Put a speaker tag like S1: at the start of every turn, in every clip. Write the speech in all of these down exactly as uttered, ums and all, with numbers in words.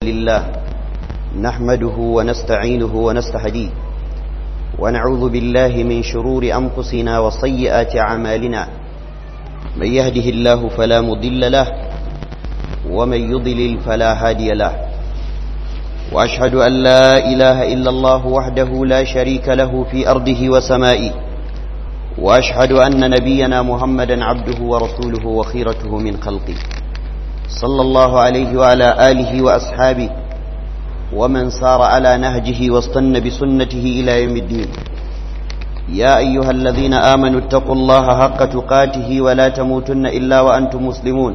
S1: لله نحمده ونستعينه ونستهديه ونعوذ بالله من شرور أنفسنا وسيئات أعمالنا. من يهده الله فلا مضل له ومن يضلل فلا هادي له، وأشهد أن لا إله إلا الله وحده لا شريك له في أرضه وسمائه، وأشهد أن نبينا محمدا عبده ورسوله وخيرته من خلقه، صلى الله عليه وعلى آله وأصحابه ومن سار على نهجه واستنى بسنته إلى يوم الدين. يا أيها الذين آمنوا اتقوا الله حق تقاته ولا تموتن إلا وأنتم مسلمون.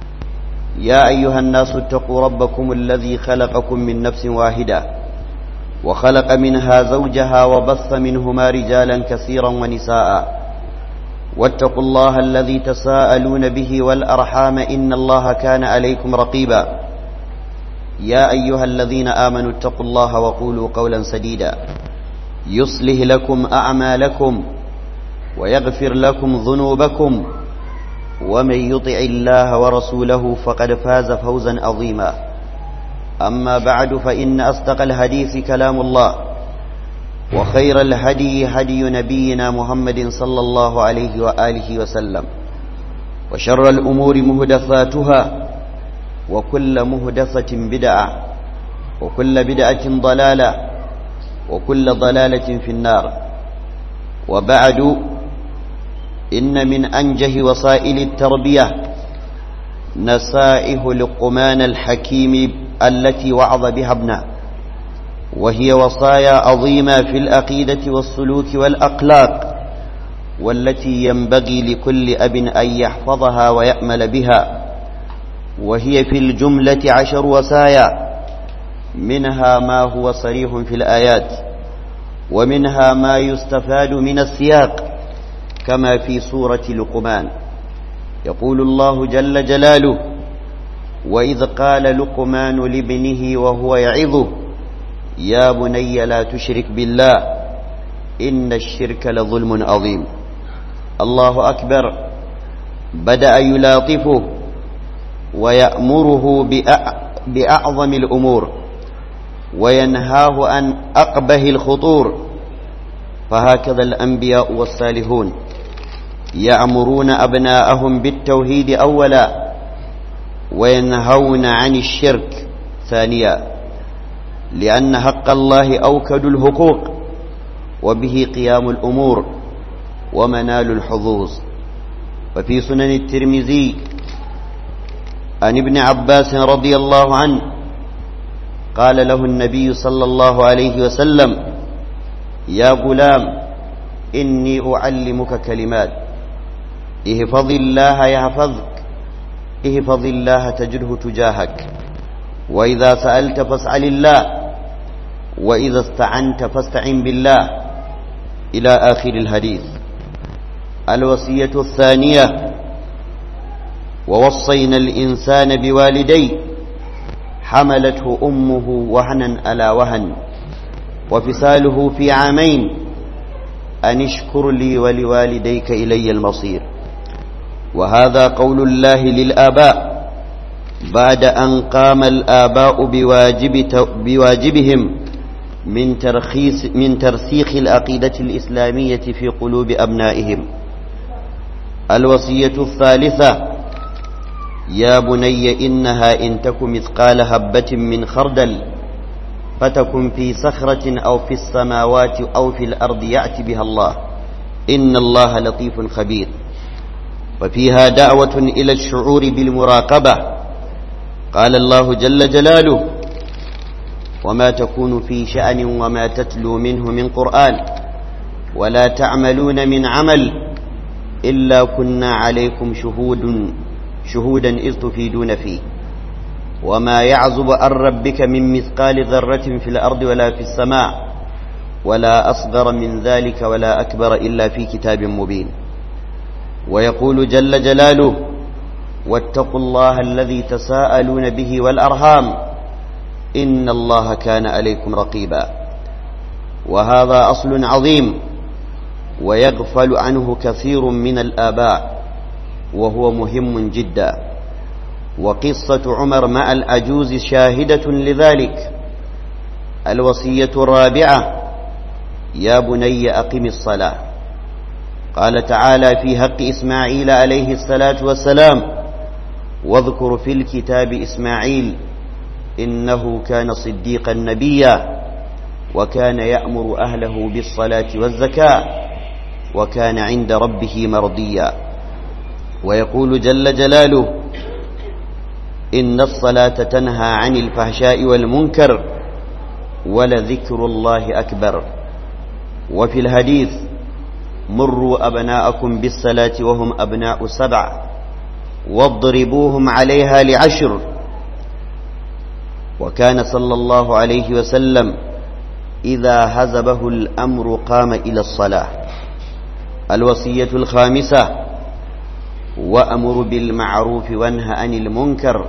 S1: يا أيها الناس اتقوا ربكم الذي خلقكم من نفس واحدة وخلق منها زوجها وبث منهما رجالا كثيرا ونساء، واتقوا الله الذي تساءلون به والأرحام إن الله كان عليكم رقيبا. يا أيها الذين آمنوا اتقوا الله وقولوا قولا سديدا يصلح لكم أعمالكم ويغفر لكم ذنوبكم، ومن يطع الله ورسوله فقد فاز فوزا عظيما. أما بعد، فإن أصدق الحديث كلام الله، وخير الهدي هدي نبينا محمد صلى الله عليه وآله وسلم، وشر الأمور مهدثاتها، وكل مهدثة بدعة، وكل بدعة ضلالة، وكل ضلالة في النار. وبعد، إن من أنجه وسائل التربية نصائح لقمان الحكيم التي وعظ بها ابنه، وهي وصايا عظيمة في العقيدة والسلوك والأخلاق، والتي ينبغي لكل أب أن يحفظها ويأمل بها. وهي في الجملة عشر وصايا، منها ما هو صريح في الآيات، ومنها ما يستفاد من السياق، كما في سورة لقمان. يقول الله جل جلاله: وإذ قال لقمان لابنه وهو يعظه يا بني لا تشرك بالله إن الشرك لظلم عظيم. الله أكبر. بدأ يلاطفه ويأمره بأعظم الأمور وينهاه عن أقبه الخطور. فهكذا الأنبياء والصالحون يأمرون أبناءهم بالتوحيد أولا، وينهون عن الشرك ثانيا، لأن حق الله أوكد الحقوق، وبه قيام الأمور ومنال الحظوظ. وفي سنن الترمذي عن ابن عباس رضي الله عنه قال له النبي صلى الله عليه وسلم: يا غلام إني أعلمك كلمات، احفظ الله يحفظك، احفظ الله تجده تجاهك، وإذا سألت فاسأل الله، وإذا استعنت فاستعن بالله، إلى آخر الحديث. الوصية الثانية: ووصينا الإنسان بوالديه حملته أمه وهنا على وهن وفصاله في عامين أن اشكر لي ولوالديك إلي المصير. وهذا قول الله للآباء بعد أن قام الآباء بواجب بواجبهم من ترخيص من ترسيخ العقيدة الإسلامية في قلوب أبنائهم. الوصية الثالثة: يا بني إنها إن تك مثقال حبة من خردل فتكن في صخرة أو في السماوات أو في الأرض يأت بها الله إن الله لطيف خبير. وفيها دعوة إلى الشعور بالمراقبة. قال الله جل جلاله: وما تكون في شأن وما تتلو منه من قرآن ولا تعملون من عمل إلا كنا عليكم شهود شهودا إذ تفيدون فيه وما يعزب عن ربك من مثقال ذرة في الأرض ولا في السماء ولا أصغر من ذلك ولا أكبر إلا في كتاب مبين. ويقول جل جلاله: واتقوا الله الذي تساءلون به والأرحام إن الله كان عليكم رقيبا. وهذا أصل عظيم ويغفل عنه كثير من الآباء، وهو مهم جدا. وقصة عمر مع العجوز شاهدة لذلك. الوصية الرابعة: يا بني أقم الصلاة. قال تعالى في حق إسماعيل عليه الصلاة والسلام: واذكر في الكتاب إسماعيل إنه كان صديقا نبيا وكان يأمر أهله بالصلاة والزكاة وكان عند ربه مرضيا. ويقول جل جلاله: إن الصلاة تنهى عن الفحشاء والمنكر ولذكر الله أكبر. وفي الحديث: مروا أبناءكم بالصلاة وهم أبناء سبع واضربوهم عليها لعشر. وكان صلى الله عليه وسلم إذا هزبه الأمر قام إلى الصلاة. الوصية الخامسة: وأمر بالمعروف وانه عن المنكر.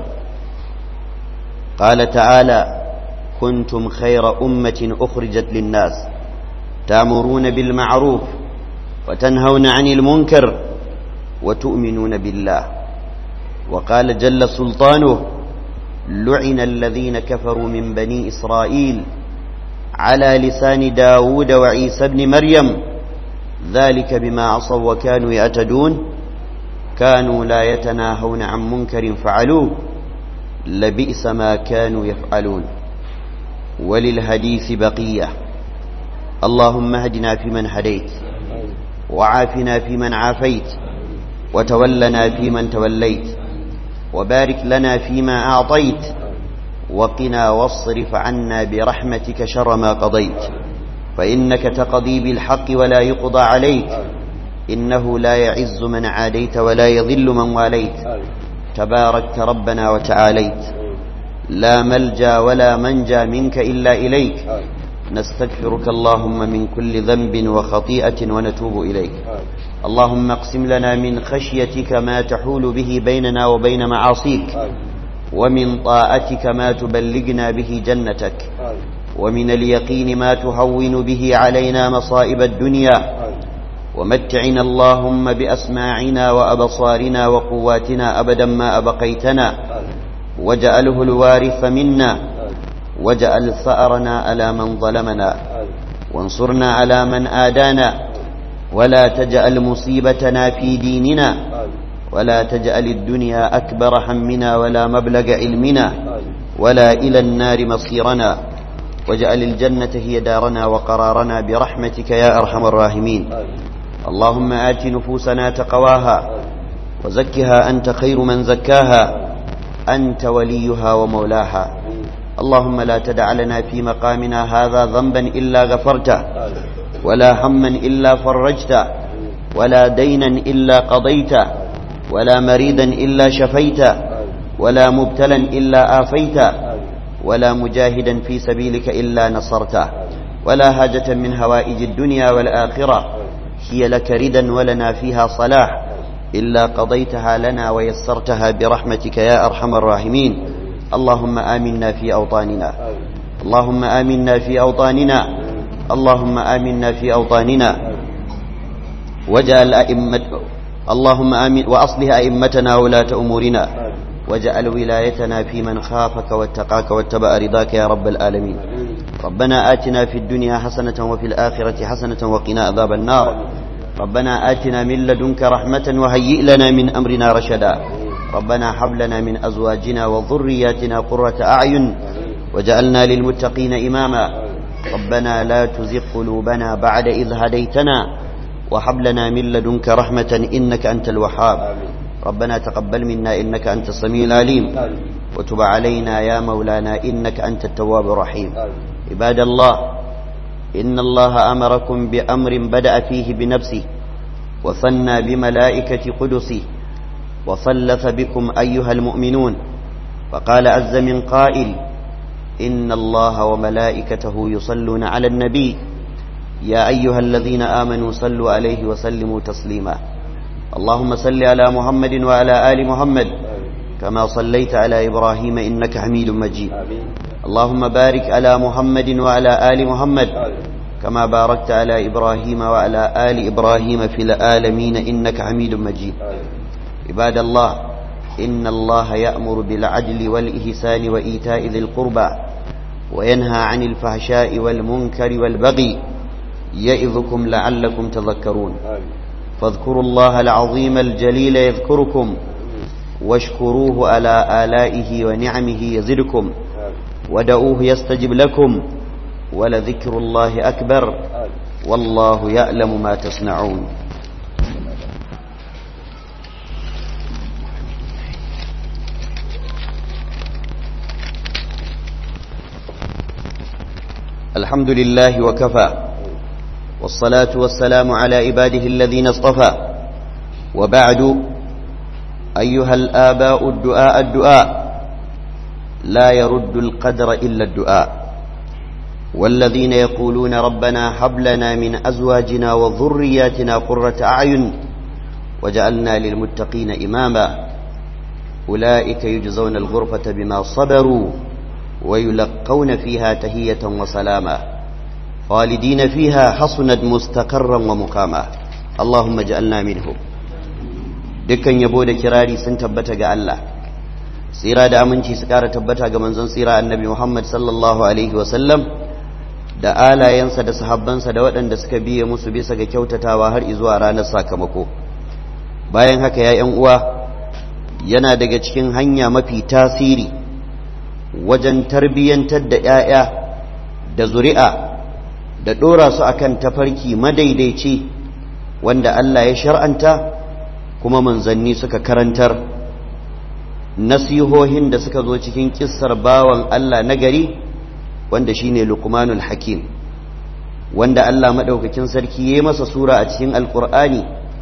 S1: قال تعالى: كنتم خير أمة أخرجت للناس تأمرون بالمعروف وتنهون عن المنكر وتؤمنون بالله. وقال جل سلطانه: لعن الذين كفروا من بني إسرائيل على لسان داود وعيسى بن مريم ذلك بما عصوا وكانوا يعتدون كانوا لا يتناهون عن منكر فعلوه لبئس ما كانوا يفعلون. وللحديث بقية. اللهم اهدنا فيمن هديت وعافنا فيمن عافيت وتولنا فيمن توليت وبارك لنا فيما أعطيت وقنا واصرف عنا برحمتك شر ما قضيت، فإنك تقضي بالحق ولا يقضى عليك، إنه لا يعز من عاديت ولا يضل من واليت، تباركت ربنا وتعاليت، لا ملجا ولا منجا منك إلا إليك، نستغفرك اللهم من كل ذنب وخطيئة ونتوب إليك. اللهم اقسم لنا من خشيتك ما تحول به بيننا وبين معاصيك، ومن طاعتك ما تبلغنا به جنتك، ومن اليقين ما تهون به علينا مصائب الدنيا، ومتعنا اللهم بأسماعنا وأبصارنا وقواتنا أبدا ما أبقيتنا، واجعله الوارث منا، واجعل ثأرنا على من ظلمنا، وانصرنا على من آدانا، ولا تجعل مصيبتنا في ديننا، ولا تجعل الدنيا أكبر همنا ولا مبلغ علمنا ولا إلى النار مصيرنا، واجعل الجنة هي دارنا وقرارنا برحمتك يا أرحم الراحمين. اللهم آت نفوسنا تقواها وزكها أنت خير من زكاها، أنت وليها ومولاها. اللهم لا تدع لنا في مقامنا هذا ذنبا إلا غفرته، ولا هما إلا فرجته، ولا دينا إلا قضيته، ولا مريدا إلا شفيته، ولا مبتلا إلا آفيته، ولا مجاهدا في سبيلك إلا نصرته، ولا حاجة من هوائج الدنيا والآخرة هي لك ردا ولنا فيها صلاح إلا قضيتها لنا ويسرتها برحمتك يا أرحم الراحمين. اللهم آمنا في أوطاننا، اللهم آمنا في أوطاننا، اللهم آمنا في أوطاننا، وجعل أئمة اللهم آمين وأصلح أئمتنا ولاة أمورنا، وجعل ولايتنا في من خافك واتقاك واتبع رضاك يا رب العالمين. ربنا آتنا في الدنيا حسنة وفي الآخرة حسنة وقنا عذاب النار. ربنا آتنا من لدنك رحمة وهيئ لنا من أمرنا رشدا. ربنا هب لنا من أزواجنا وذرياتنا قرة أعين وجعلنا للمتقين إماما. ربنا لا تزغ قلوبنا بعد إذ هديتنا وهب لنا من لدنك رحمة إنك أنت الوهاب. ربنا تقبل منا إنك أنت السميع العليم وتب علينا يا مولانا إنك أنت التواب الرحيم. عباد الله، إن الله أمركم بأمر بدأ فيه بنفسه وثنى بملائكة قدسه وثلث بكم أيها المؤمنون، فقال عز من قائل: إن الله وملائكته يصلون على النبي يا أيها الذين آمنوا صلوا عليه وسلموا تسليما. اللهم صل على محمد وعلى آل محمد كما صليت على إبراهيم إنك حميد مجيد. اللهم بارك على محمد وعلى آل محمد كما باركت على إبراهيم وعلى آل إبراهيم في العالمين إنك حميد مجيد. عباد الله، إن الله يأمر بالعدل والإحسان وإيتاء ذي القربى وينهى عن الفحشاء والمنكر والبغي يعظكم لعلكم تذكرون فاذكروا الله العظيم الجليل يذكركم واشكروه على آلائه ونعمه يزدكم ودعوه يستجب لكم ولذكر الله أكبر والله يعلم ما تصنعون. الحمد لله وكفى والصلاة والسلام على عباده الذين اصطفى وبعد أيها الآباء الدعاء الدعاء لا يرد القدر إلا الدعاء والذين يقولون ربنا هب لنا من أزواجنا وذرياتنا قرة أعين وجعلنا للمتقين إماما أولئك يجزون الغرفة بما صبروا ويلقون فيها تهية وسلاما خالدين فيها حسنت مستقرا ومقاما اللهم اجعلنا منهم. dukkan yabo da kirari sun tabbata ga Allah, tsira da aminci su kara tabbata ga manzon tsira annabi Muhammad sallallahu alaihi wasallam da alayensa da sahabbansa da waɗanda suka biye musu bisa ga kyautatawa har izuwa ranar sakamako. Bayan haka ya ƴan uwa, yana daga cikin hanya mafi tasiri wajen tarbiyyantar da ƴaƴa da zuri'a da ɗora su akan tafarki madaidaici wanda Allah ya shar'anta kuma manzanni suka karantar, nasihohin da suka zo cikin kissar bawan Allah nagari wanda shine Luqmanul Hakim, wanda Allah madaukakin sarki yayi masa sura a cikin Alqur'ani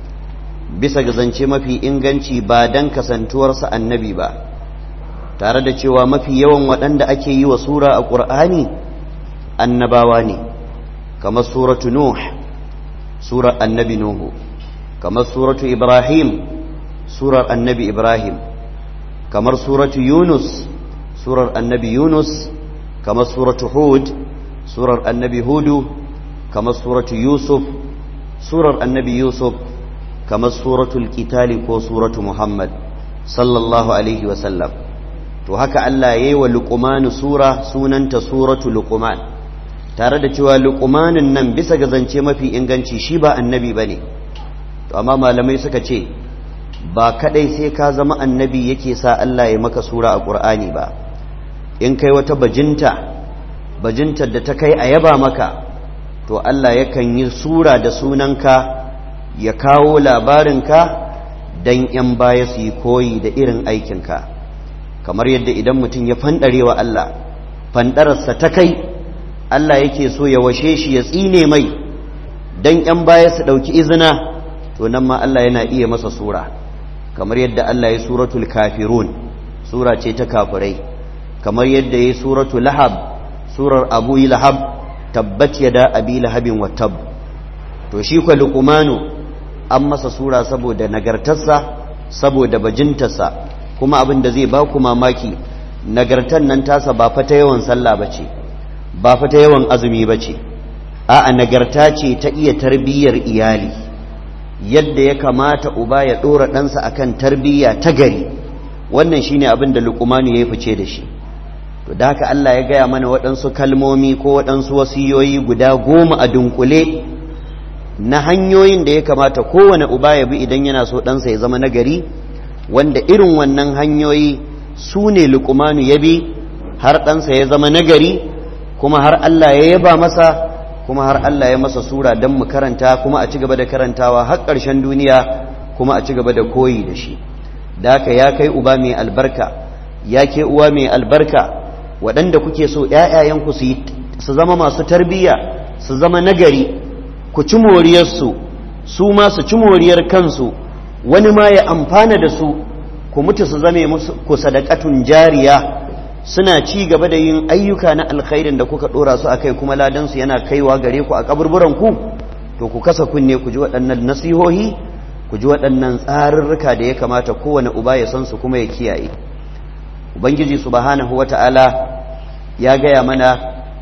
S1: bisa ga zance mafi inganci ba dan kasantuwarsa annabi ba, tare da cewa mafi yawan waɗanda ake yi wa sura a Qur'ani annabawa ne, kamar suratu Nuh, surar annabi Nuhu, kamar suratu Ibrahim, surar annabi Ibrahim, kamar suratu Yunus, surar annabi Yunus, kamar suratu Hud, surar annabi Hudu, kamar suratu Yusuf, surar annabi Yusuf, kamar suratul Qitali ko suratu Muhammad sallallahu alaihi wasallam. To haka Allah ya yi wa Luqmanu sura sunanta suratu Luqman, tare da cewa Luqmanin nan bisa ga zance mafi inganci shi ba annabi bane. To amma malamai suka ce ba kadai sai ka zama annabi yake sa Allah ya maka sura a Qur'ani ba, in kai wata bajinta bajintar da ta kai a yaba maka, to Allah yakan yi sura da sunanka ya kawo labarinka dan yan baya su yi koyi da irin aikinka, kamar yadda idan mutum ya fandare wa Allah fandararsa ta kai Allah yake so ya washe shi ya tsine mai dan yan baya su dauki izina, to nan ma Allah yana iya masa sura, kamar yadda Allah ya suratul kafirun, sura ce ta kafirai, kamar yadda ya suratul lahab, surar abu lahab, tabbat yada abi lahabin wa tab. To shi kwa Luqmanu an masa sura saboda nagartarsa, saboda bajintarsa, kuma abin da zai ba ku mamaki, nagartar nan tasa ba fa ta yawan sallah bace, ba fa ta yawan azumi bace, a'a nagarta ce ta iya tarbiyyar iyali, yadda ya kamata uba ya dora ɗansa akan tarbiyya ta gari. Wannan shine abin da Luqmanu ya fice da shi. To da haka Allah ya gaya mana waɗansu kalmomi ko waɗansu wasiyoyi guda goma a dunkule na hanyoyin da ya kamata kowane uba ya bi idan yana so ɗansa ya zama nagari, wanda irin wannan hanyoyi su ne Luqmanu ya bi har ɗansa ya zama nagari, kuma har Allah ya yaba masa, kuma har Allah ya masa sura don mu karanta kuma a ci gaba da karantawa har ƙarshen duniya, kuma a ci gaba da koyi da shi. Da haka ya kai uba mai albarka, ya ke uwa mai albarka, waɗanda kuke so ‘ya'yayenku su zama masu tarbiyya, su zama nagari, ku ci moriyarsu, su ma su ci moriyar kansu, wani ma ya amfana da su, ku mutu su zame musu ku sadaqatun jariya, suna ci gaba da yin ayyuka na alkhairin da kuka dora su akai, kuma ladansu yana kaiwa gare ku a kaburburan ku. To ku kasa kunne ku ji waɗannan nasihohi, ku ji waɗannan tsarurruka da ya kamata kowane uba ya san su kuma ya kiyaye. Ubangiji subhanahu wata'ala ya gaya mana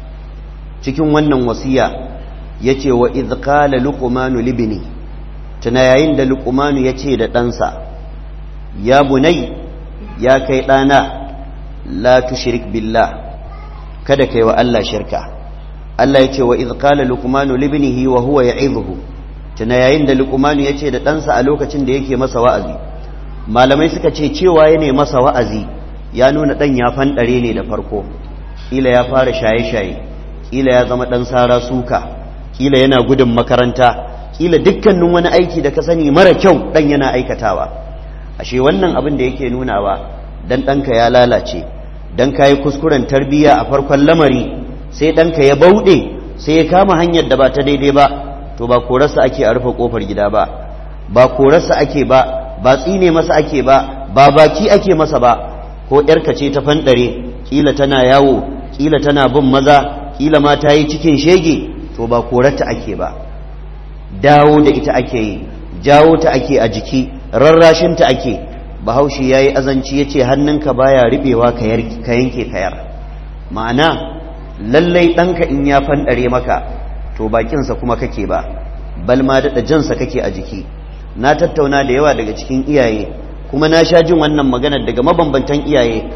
S1: cikin wannan wasiya yace wa idh qala luqmanu libni, tuna yayin da Luqmanu yace da ɗansa, ya bunai ya kai ɗana la tushrik billah kada kai wa Allah shirka. Allah ya ce wa idh qala luqmanu libnihi wa huwa ya'idhuhu, tuna yayin da luqmanu ya ce da ɗansa a lokacin da yake masa wa'azi. Malamai suka ce cewa ya ne masa wa'azi ya nuna ɗan ya fanɗare ne da farko, kila ya fara shaye-shaye, kila ya zama ɗan sara suka, kila yana gudun makaranta, kila dukkanin wani aiki da ka sani mara kyau ɗan yana aikatawa. Ashe wannan abin da yake nunawa dan ɗanka ya lalace, dan ka yi kuskuren tarbiyya a farkon lamari, sai ɗanka ya bauɗe sai ya kama hanyar da ba ta daidai ba, to ba korarsa ake a rufe ƙofar gida ba, ba korarsa ake ba, ba tsine masa ake ba, ba baki ake masa ba. Ko ‘yarka ce ta fanɗare, ƙila tana yawo, ƙila tana bin maza, ƙila ma ta yi cikin shege, to ba korarta ake ba, dawo da ita ake yi, jawo ta ake a jiki, rarrashinta ake. Bahaushe ya yi azanci ya ce hannunka baya riɓewa ka yanke kayar. Ma'ana lallai ɗanka in ya fanɗare maka to bakinsa kuma kake ba, bal ma daɗa jansa kake a jiki. Na tattauna da yawa daga cikin iyaye, kuma na sha jin wannan maganar daga mabambantan iyaye,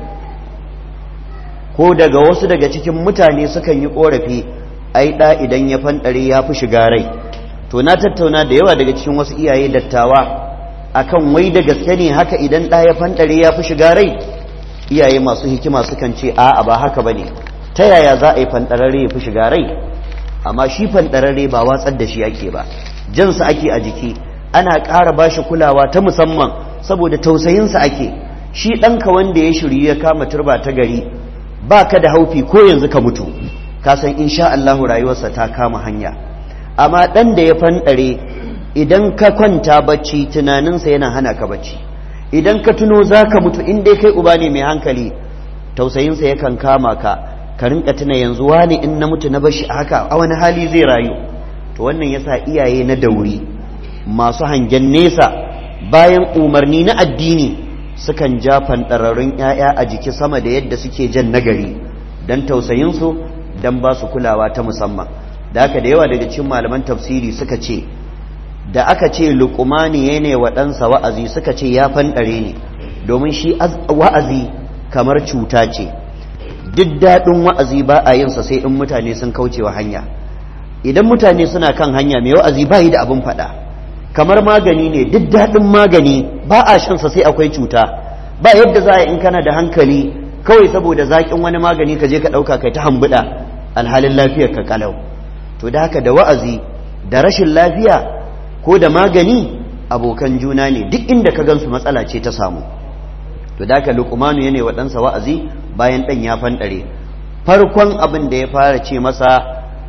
S1: ko daga wasu daga cikin mutane sukan yi ƙorafi ai ɗa idan ya fanɗare ya fi shiga rai. To na tattauna da yawa daga cikin wasu iyaye dattawa akan wai da gaske ne haka idan ɗa ya fanɗare ya fi shiga rai. Iyaye masu hikima sukan ce a'a ba haka bane. Ta yaya za a yi fanɗararre ya fi shiga rai? Amma shi fanɗararre ba watsar da shi ake ba, jansa ake a jiki, ana ƙara ba shi kulawa ta musamman saboda tausayinsa ake. Shi ɗanka wanda ya shiryu ya kama turba ta gari, ba ka da haufi ko yanzu ka mutu, ka san insha Allahu rayuwarsa ta kama hanya. Amma ɗan da ya fanɗare, idan ka kwanta bacci tunaninsa yana hana ka bacci, idan ka tuno za ka mutu, in dai kai uba ne mai hankali, tausayinsa yakan kama ka, ka rinka tuna yanzu wani in na mutu na bashi haka a wani hali zai rayu. To wannan yasa iyaye na dauri masu hangen nesa bayan umarni na addini sukan ja fanɗararrun 'ya'ya a jiki sama da yadda suke jan nagari, don tausayinsu, don ba su kulawa ta musamman. Da haka da yawa daga cikin malaman tafsiri suka ce da aka ce luqmani ya ne wa ɗansa wa'azi, suka ce ya fanɗare ne domin shi wa'azi kamar cuta ce. Duk daɗin wa'azi ba a yinsa sai in mutane sun kauce wa hanya. Idan mutane suna kan hanya, mai wa'azi ba yi da abin faɗa. Kamar magani ne, duk daɗin magani ba a shansa sai akwai cuta. Ba yadda za a in kana da hankali kawai saboda zaƙin wani magani ka je ka ɗauka kai ta hambuɗa alhalin lafiyar ka kalau. To da haka da wa'azi da rashin lafiya ko da magani abokan juna ne, duk inda ka gansu matsala ce ta samu. To da haka Luqmanu yana wa ɗansa wa'azi bayan ɗan ya fanɗare. Farkon abin da ya fara ce masa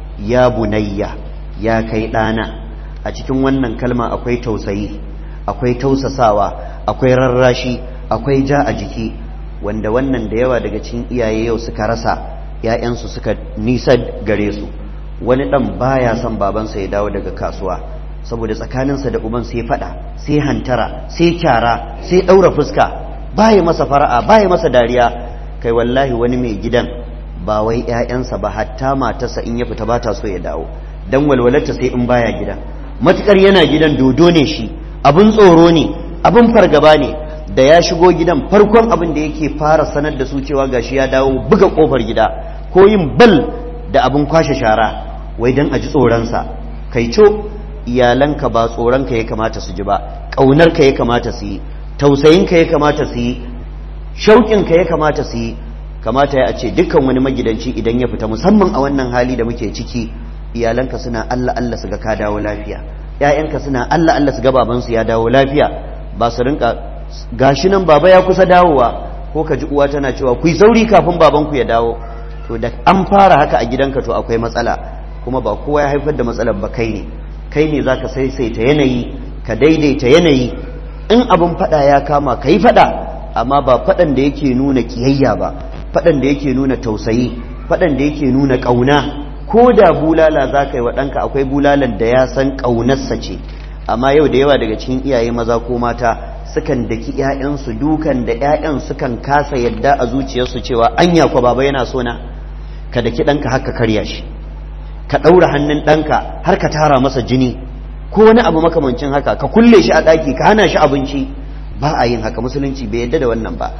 S1: ya bunayya, ya kai ɗana. A cikin wannan kalma akwai tausayi, akwai tausasawa, akwai rarrashi, akwai ja a jiki, wanda wannan da yawa daga cikin iyaye yau suka rasa, ‘ya'yansu suka nisa gare su. Wani ɗan baya son babansa ya dawo daga kasuwa, saboda tsakaninsa da uban sai faɗa, sai hantara, sai kyara, sai ɗaura fuska, baya masa fara'a, baya masa dariya. Kai wallahi wani mai gidan ba wai ‘ya'yansa ba, hatta matarsa in ya fita ba ta so ya dawo, don walwalarta sai in baya gida. Matukar yana gidan dodo ne shi, abin tsoro ne, abin fargaba ne. Da ya shigo gidan farkon abin da yake fara sanar da su cewa gashi ya dawo, buga kofar gida ko yin bal da abin kwashe shara, wai dan a ji tsoronsa. Kai co, iyalanka ba tsoronka ya kamata su ji ba, ƙaunarka ya kamata su yi, tausayinka ya kamata su yi, shauƙinka ya kamata su yi. Kamata ya ce dukkan wani magidanci idan ya fita, musamman a wannan hali da muke ciki, iyalanka suna Allah Allah su ga ka dawo lafiya, ƴaƴanka suna Allah Allah su ga babansu ya dawo lafiya, ba su rinka gashi nan baba ya kusa dawowa, ko ka ji uwa tana cewa ku yi sauri kafin babanku ya dawo. To da an fara haka a gidanka to akwai matsala, kuma ba kowa ya haifar da matsalar ba, kai ne kai ne zaka saisaita yanayi, ka daidaita yanayi. In abin fada ya kama kai fada, amma ba fadan da yake nuna kiyayya ba, fadan da yake nuna tausayi, fadan da yake nuna kauna. Ko da bulala za ka yi wa ɗanka, akwai bulalar da ya san ƙaunarsa ce. Amma yau da yawa daga cikin iyaye maza ko mata sukan daki ‘ya'yansu dukan da ‘ya'yan sukan kasa yadda a zuciyarsu cewa anya kwa baba yana so na. Ka daki ɗanka har ka karya shi, ka ɗaura hannun ɗanka har ka tara masa jini, ko wani abu makamancin haka, ka kulle shi a ɗaki, ka hana shi abinci. Ba a yin haka, musulunci bai yadda da wannan ba.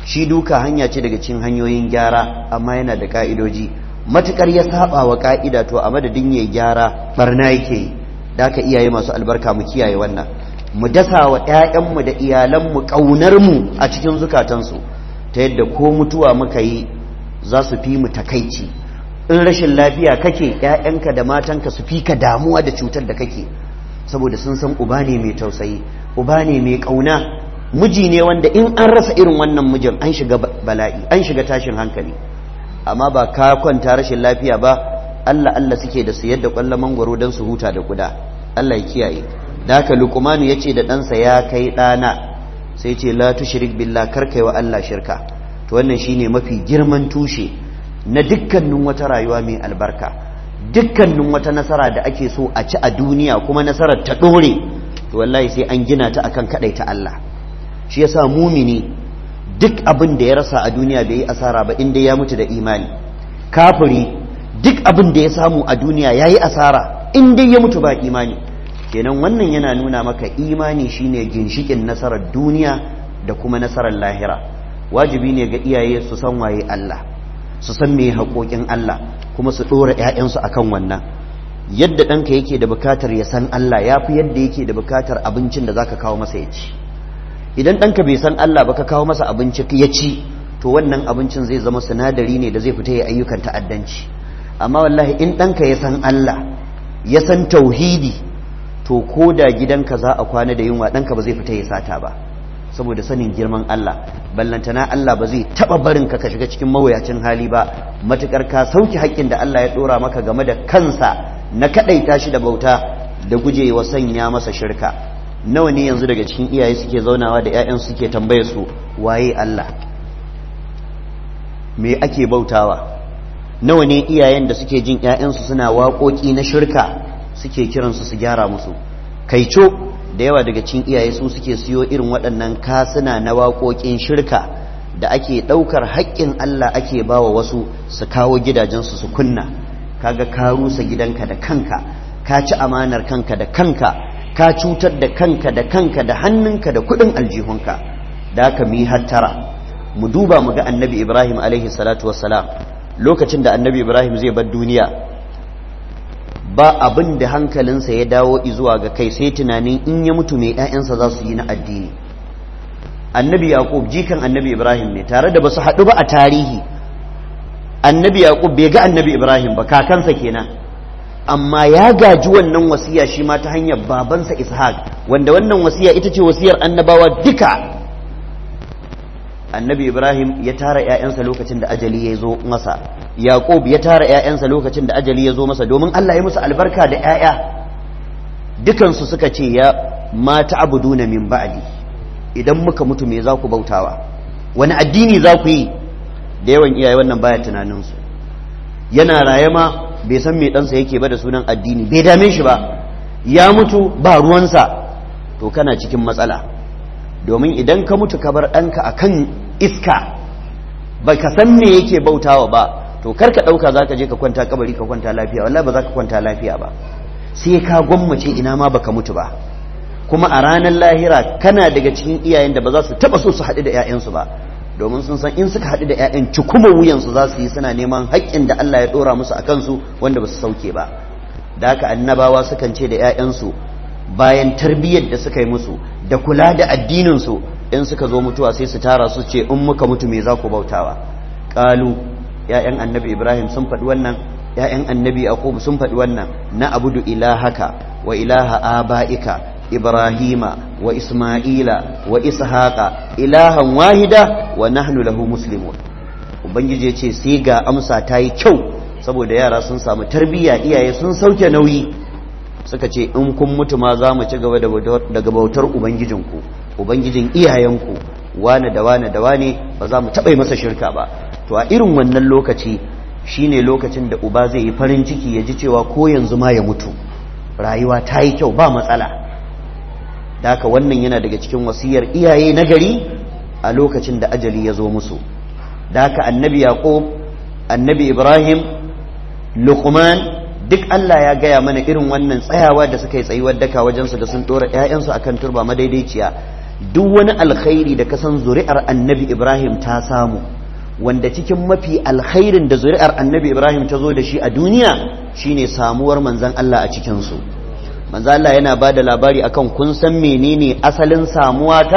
S1: shi duka hanya ce daga cikin hanyoyin gyara amma yana da ka'idoji, matukar ya saba wa ka'ida to a madadin ya gyara barna yake yi. Da ka iyaye masu albarka mu kiyaye wannan, mu dasa wa ƴaƴanmu da iyalanmu ƙaunarmu a cikin zukatansu ta yadda ko mutuwa muka yi za su fi mu takaici. In rashin lafiya kake, ƴaƴanka da matanka su fi ka damuwa da cutar da kake, saboda sun san uba ne mai tausayi, uba ne mai ƙauna, miji ne wanda in an rasa irin wannan mijin an shiga bala'i, an shiga tashin hankali. Amma ba ka kwanta rashin lafiya ba, Allah Allah suke da su yadda ƙwallon mangwaro don su huta da kuda. Allah ya kiyaye. Da haka Luqmanu ya ce da ɗansa, ya kai ɗana, sai ce la tushrik billah, kar kai wa Allah shirka. To wannan shine mafi girman tushe na dukkanin wata rayuwa mai albarka, dukkanin wata nasara da ake so a ci a duniya kuma nasarar ta ɗore, to wallahi sai an gina ta akan kaɗaita Allah. Shi yasa mumini duk abin da ya rasa a duniya bai yi asara ba inda ya mutu da imani. Kafiri duk abin da ya samu a duniya ya yi asara inda ya mutu ba imani. Kenan wannan yana nuna maka imani shine ginshikin nasarar duniya da kuma nasarar lahira. Wajibi ne ga iyaye su san waye Allah, su san me haƙoƙin Allah, kuma su ɗora ‘ya'yansu akan wannan. Yadda ɗanka yake da bukatar ya san Allah ya fi yadda yake da bukatar abincin da za ka kawo masa ya ci. Idan ɗanka bai san Allah ba ka kawo masa abinci ya ci, to wannan abincin zai zama sinadari ne da zai fita ya ayyukan ta'addanci. Amma wallahi in ɗanka ya san Allah, ya san tauhidi, to ko da gidanka za a kwana da yunwa ɗanka ba zai fita ya sata ba, saboda sanin girman Allah. Ballantana Allah ba zai taɓa barin ka ka shiga cikin mawuyacin hali ba, matukar ka sauki haƙƙin da Allah ya ɗora maka game da kansa na kaɗaita shi da bauta da gujewa sanya masa shirka. Nawa ne yanzu daga cikin iyaye suke zaunawa da 'ya'yan suke tambaye su waye Allah, me ake bautawa? Nawa ne iyayen da suke jin 'ya'yansu suna waƙoƙi na shirka suke kiransu su gyara musu? Kaico da yawa daga cikin iyaye su suke siyo irin waɗannan kasuna na waƙoƙin shirka da ake ɗaukar haƙƙin Allah ake bawa wasu su kawo gidajensu su kunna. Kaga ka rusa gidanka da kanka, ka ci amanar kanka da kanka, ka cutar da kanka da kanka da hannunka da kuɗin aljihunka. Da haka mu yi hattara, mu duba mu ga annabi Ibrahim alaihi salatu wassalam, lokacin da annabi Ibrahim zai bar duniya ba abin da hankalinsa ya dawo zuwa ga kai sai tunanin in ya mutu mai ‘ya'yansa za su yi na addini. Annabi Yaqub jikan annabi Ibrahim ne, tare da ba su haɗu ba a tarihi. Annabi Yaqub bai ga annabi Ibrahim ba, kakansa kenan, amma ya gaji wannan wasiya shi ma ta hanyar babansa Ishaq, wanda wannan wasiya ita ce wasiyar annabawa duka. Annabi Ibrahim ya tara ‘ya'yansa lokacin da ajali ya zo masa, Yaqub ya tara ‘ya'yansa lokacin da ajali ya zo masa, domin Allah ya musu albarka da ‘ya'ya. Dukansu suka ce, ya ma ta'buduna min ba'di, idan muka mutu me za ku bautawa, wani addini za ku yi? Da yawan iyaye wannan baya tunaninsu. Yana raye ma bai san me ɗansa yake ba da sunan addini, bai dame shi ba. Ya mutu ba ruwansa, to kana cikin matsala. Domin idan ka mutu ka bar ɗanka a kan iska, ba ka san me yake bautawa ba, to kar ka ɗauka za ka je ka kwanta kabari ka kwanta lafiya, wallahi ba za ka kwanta lafiya ba, sai ka gwammace ina ma baka mutu ba. Kuma a ranar lahira kana daga cikin iyayen da ba za su taɓa so su haɗu da 'ya'yansu ba, domin sun san in suka haɗu da 'ya'yan cikuma wuyansu za su yi, suna neman haƙƙin da Allah ya ɗora musu a kansu wanda ba su sauke ba. Da haka annabawa sukan ce da 'ya'yansu bayan tarbiyyar da suka yi musu da kula da addininsu, in suka zo mutuwa sai su tara su ce in muka mutu me za ku bautawa? Ƙalu, 'ya'yan annabi Ibrahim sun faɗi wannan, 'ya'yan annabi Yaqub sun faɗi wannan, na abudu ilahaka wa ilaha aba'ika Ibrahima wa Isma'ila wa Ishaqa ilahan wahida wa nahnu lahu muslimun. Ubangiji ya ce sai ga amsa ta yi kyau, saboda yara sun samu tarbiyya, iyaye sun sauke nauyi, suka ce in kun mutu ma za mu ci gaba daga bautar ubangijinku, ubangijin iyayenku, wane da wane da wane, ba za mu taɓa masa shirka ba. To a irin wannan lokaci shine lokacin da uba zai yi farin ciki ya ji cewa ko yanzu ma ya mutu, rayuwa ta yi kyau ba matsala. Da haka wannan yana daga cikin wasiyar iyaye na gari a lokacin da ajali ya zo musu. Da haka annabi Yaqub, annabi Ibrahim, Luqman, duk Allah ya gaya mana irin wannan tsayawa da suka yi tsayuwar daka wajensu da sun ɗora ‘ya'yansu a kan turba madaidaiciya. duk wani alkhairi da kasan zuri'ar annabi Ibrahim ta samu, wanda cikin mafi alkhairin da zuri'ar annabi Ibrahim ta zo da shi a duniya shine samuwar manzon Allah a cikin su. Manzon Allah yana bada labari akan kun san menene asalin samuwa ta?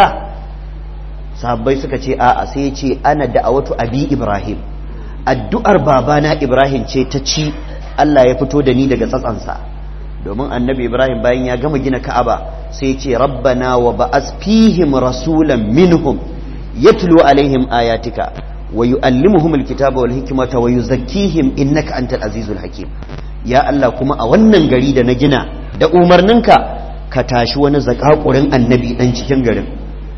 S1: Sahabbai suka ce a'a, sai ya ce ana da'awatu abi Ibrahim, addu'ar babana Ibrahim ce ta ci Allah ya fito da ni daga tsatsansa. Domin annabi Ibrahim bayan ya gama gina Ka'aba sai ce rabbana wa ba'as fihim rasulan minhum yatlu alaihim ayatika wa yu'allimuhum alkitaba wal hikmata wa yuzakkihim innaka antal azizul hakim. Ya Allah, kuma a wannan gari da na gina da umarninka ka tashi wani zakakurin annabi dan cikin garin,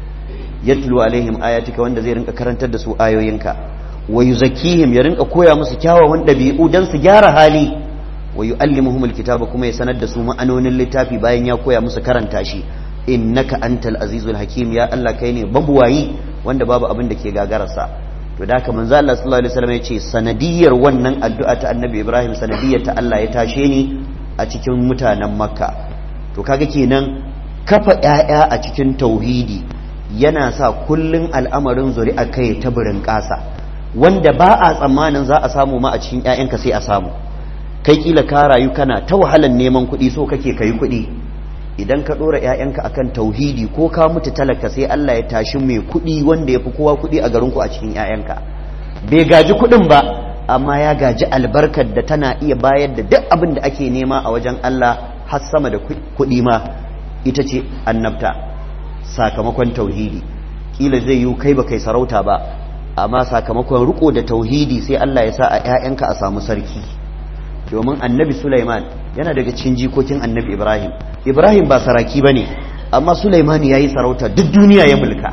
S1: yatlu alaihim ayatika, wanda zai rinka karantar da su ayoyinka, wa yuzakkihim, ya rinka koya musu kyawawan dabi'u dan su gyara hali, wa yu'allimuhum alkitaba, kuma ya sanar da su ma'anonin littafi bayan ya koya musu karanta shi. Innaka antal azizul hakim, ya Allah kai ne babuwayi wanda babu abin da ke gagararsa. To da haka manzo Allah sallallahu alaihi wasallam ya ce sanadiyar wannan addu'a ta annabi Ibrahim, sanadiyar ta Allah ya tashe ni a cikin mutanen Makka. To kaga kenan kafa ƴaƴa a cikin tauhidi yana sa kullun al'amarin zuri'a kai ta burin ƙasa, wanda ba a tsammanin za a samu ma a cikin ƴaƴanka sai a samu. Kai kila ka rayu kana ta wahalan neman kuɗi, so kake kai kuɗi. Idan ka ɗora ƴaƴanka akan tauhidi, ko ka mutu talaka sai Allah ya tashi mai kuɗi wanda ya fi kowa kuɗi a garinku a cikin ƴaƴanka. Bai gaji kuɗin ba, amma ya gaji albarkar da tana iya bayar da duk abin da ake nema a wajen Allah, har sama da kuɗi ma, ita ce annabta sakamakon tauhidi. Kila zai yi kai ba kai sarauta ba, amma sakamakon riko da tauhidi sai Allah ya sa a ƴaƴanka a samu sarki. Domin annabi Sulaiman yana daga cikin jikokin annabi Ibrahim. Ibrahim ba saraki ba ne, amma Sulaiman ya yi sarauta, duk duniya ya mulka.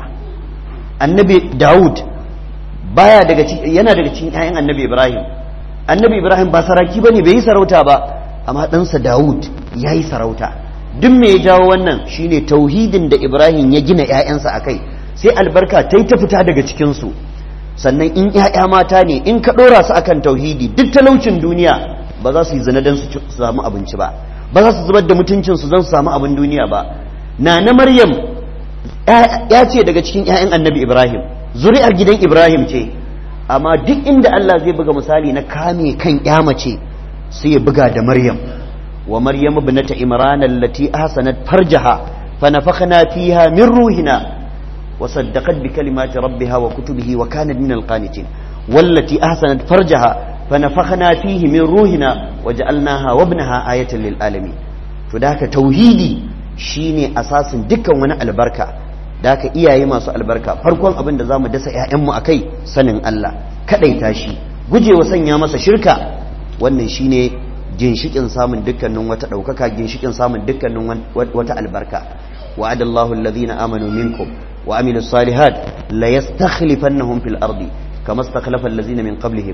S1: Annabi Dawud baya daga yana daga cikin ƴaƴan annabi Ibrahim. Annabi Ibrahim ba saraki ba ne, bai yi sarauta ba, amma ɗansa Dawud ya yi sarauta. Duk me ya jawo wannan shine tauhidin da Ibrahim ya gina ƴaƴansa a kai, sai albarka ta yi ta fita daga cikinsu. Sannan in ƴaƴa mata ne, in ka ɗora su akan tauhidi, duk talaucin duniya ba za su yi zina don su samu abinci ba, ba za su zubar da mutuncinsu don su samu abin duniya ba. na na Maryam ya ce daga cikin ƴaƴan annabi Ibrahim, zuri'ar gidan Ibrahim ce, amma duk inda Allah zai buga misali na kame kan ƴa mace sai ya buga da Maryam. wa Maryam ibnata Imran allati ahsanat farjaha fa nafakhna fiha min ruhina wa saddaqat bi kalimati rabbiha wa kutubihi wa kanat minal qanitin wallati ahsanat farjaha فنفخنا فيه من روحنا وجعلناها وابنها آية للعالمين. فذاك توحيدي shine asasin dukkan wani albarka. Daka iyaye masu albarka farkon abin da zamu dasa ƴaƴanmu akai sanin Allah, kadaita shi, gujewa sanya masa shirka. Wannan shine ginshikin samun dukkanin wata daukaka, ginshikin samun dukkanin wata albarka. Wa'adallahu alladhina amanu minkum wa amilus salihat la yastakhlifannahum fil ardi كما استخلف الذين من قبلهم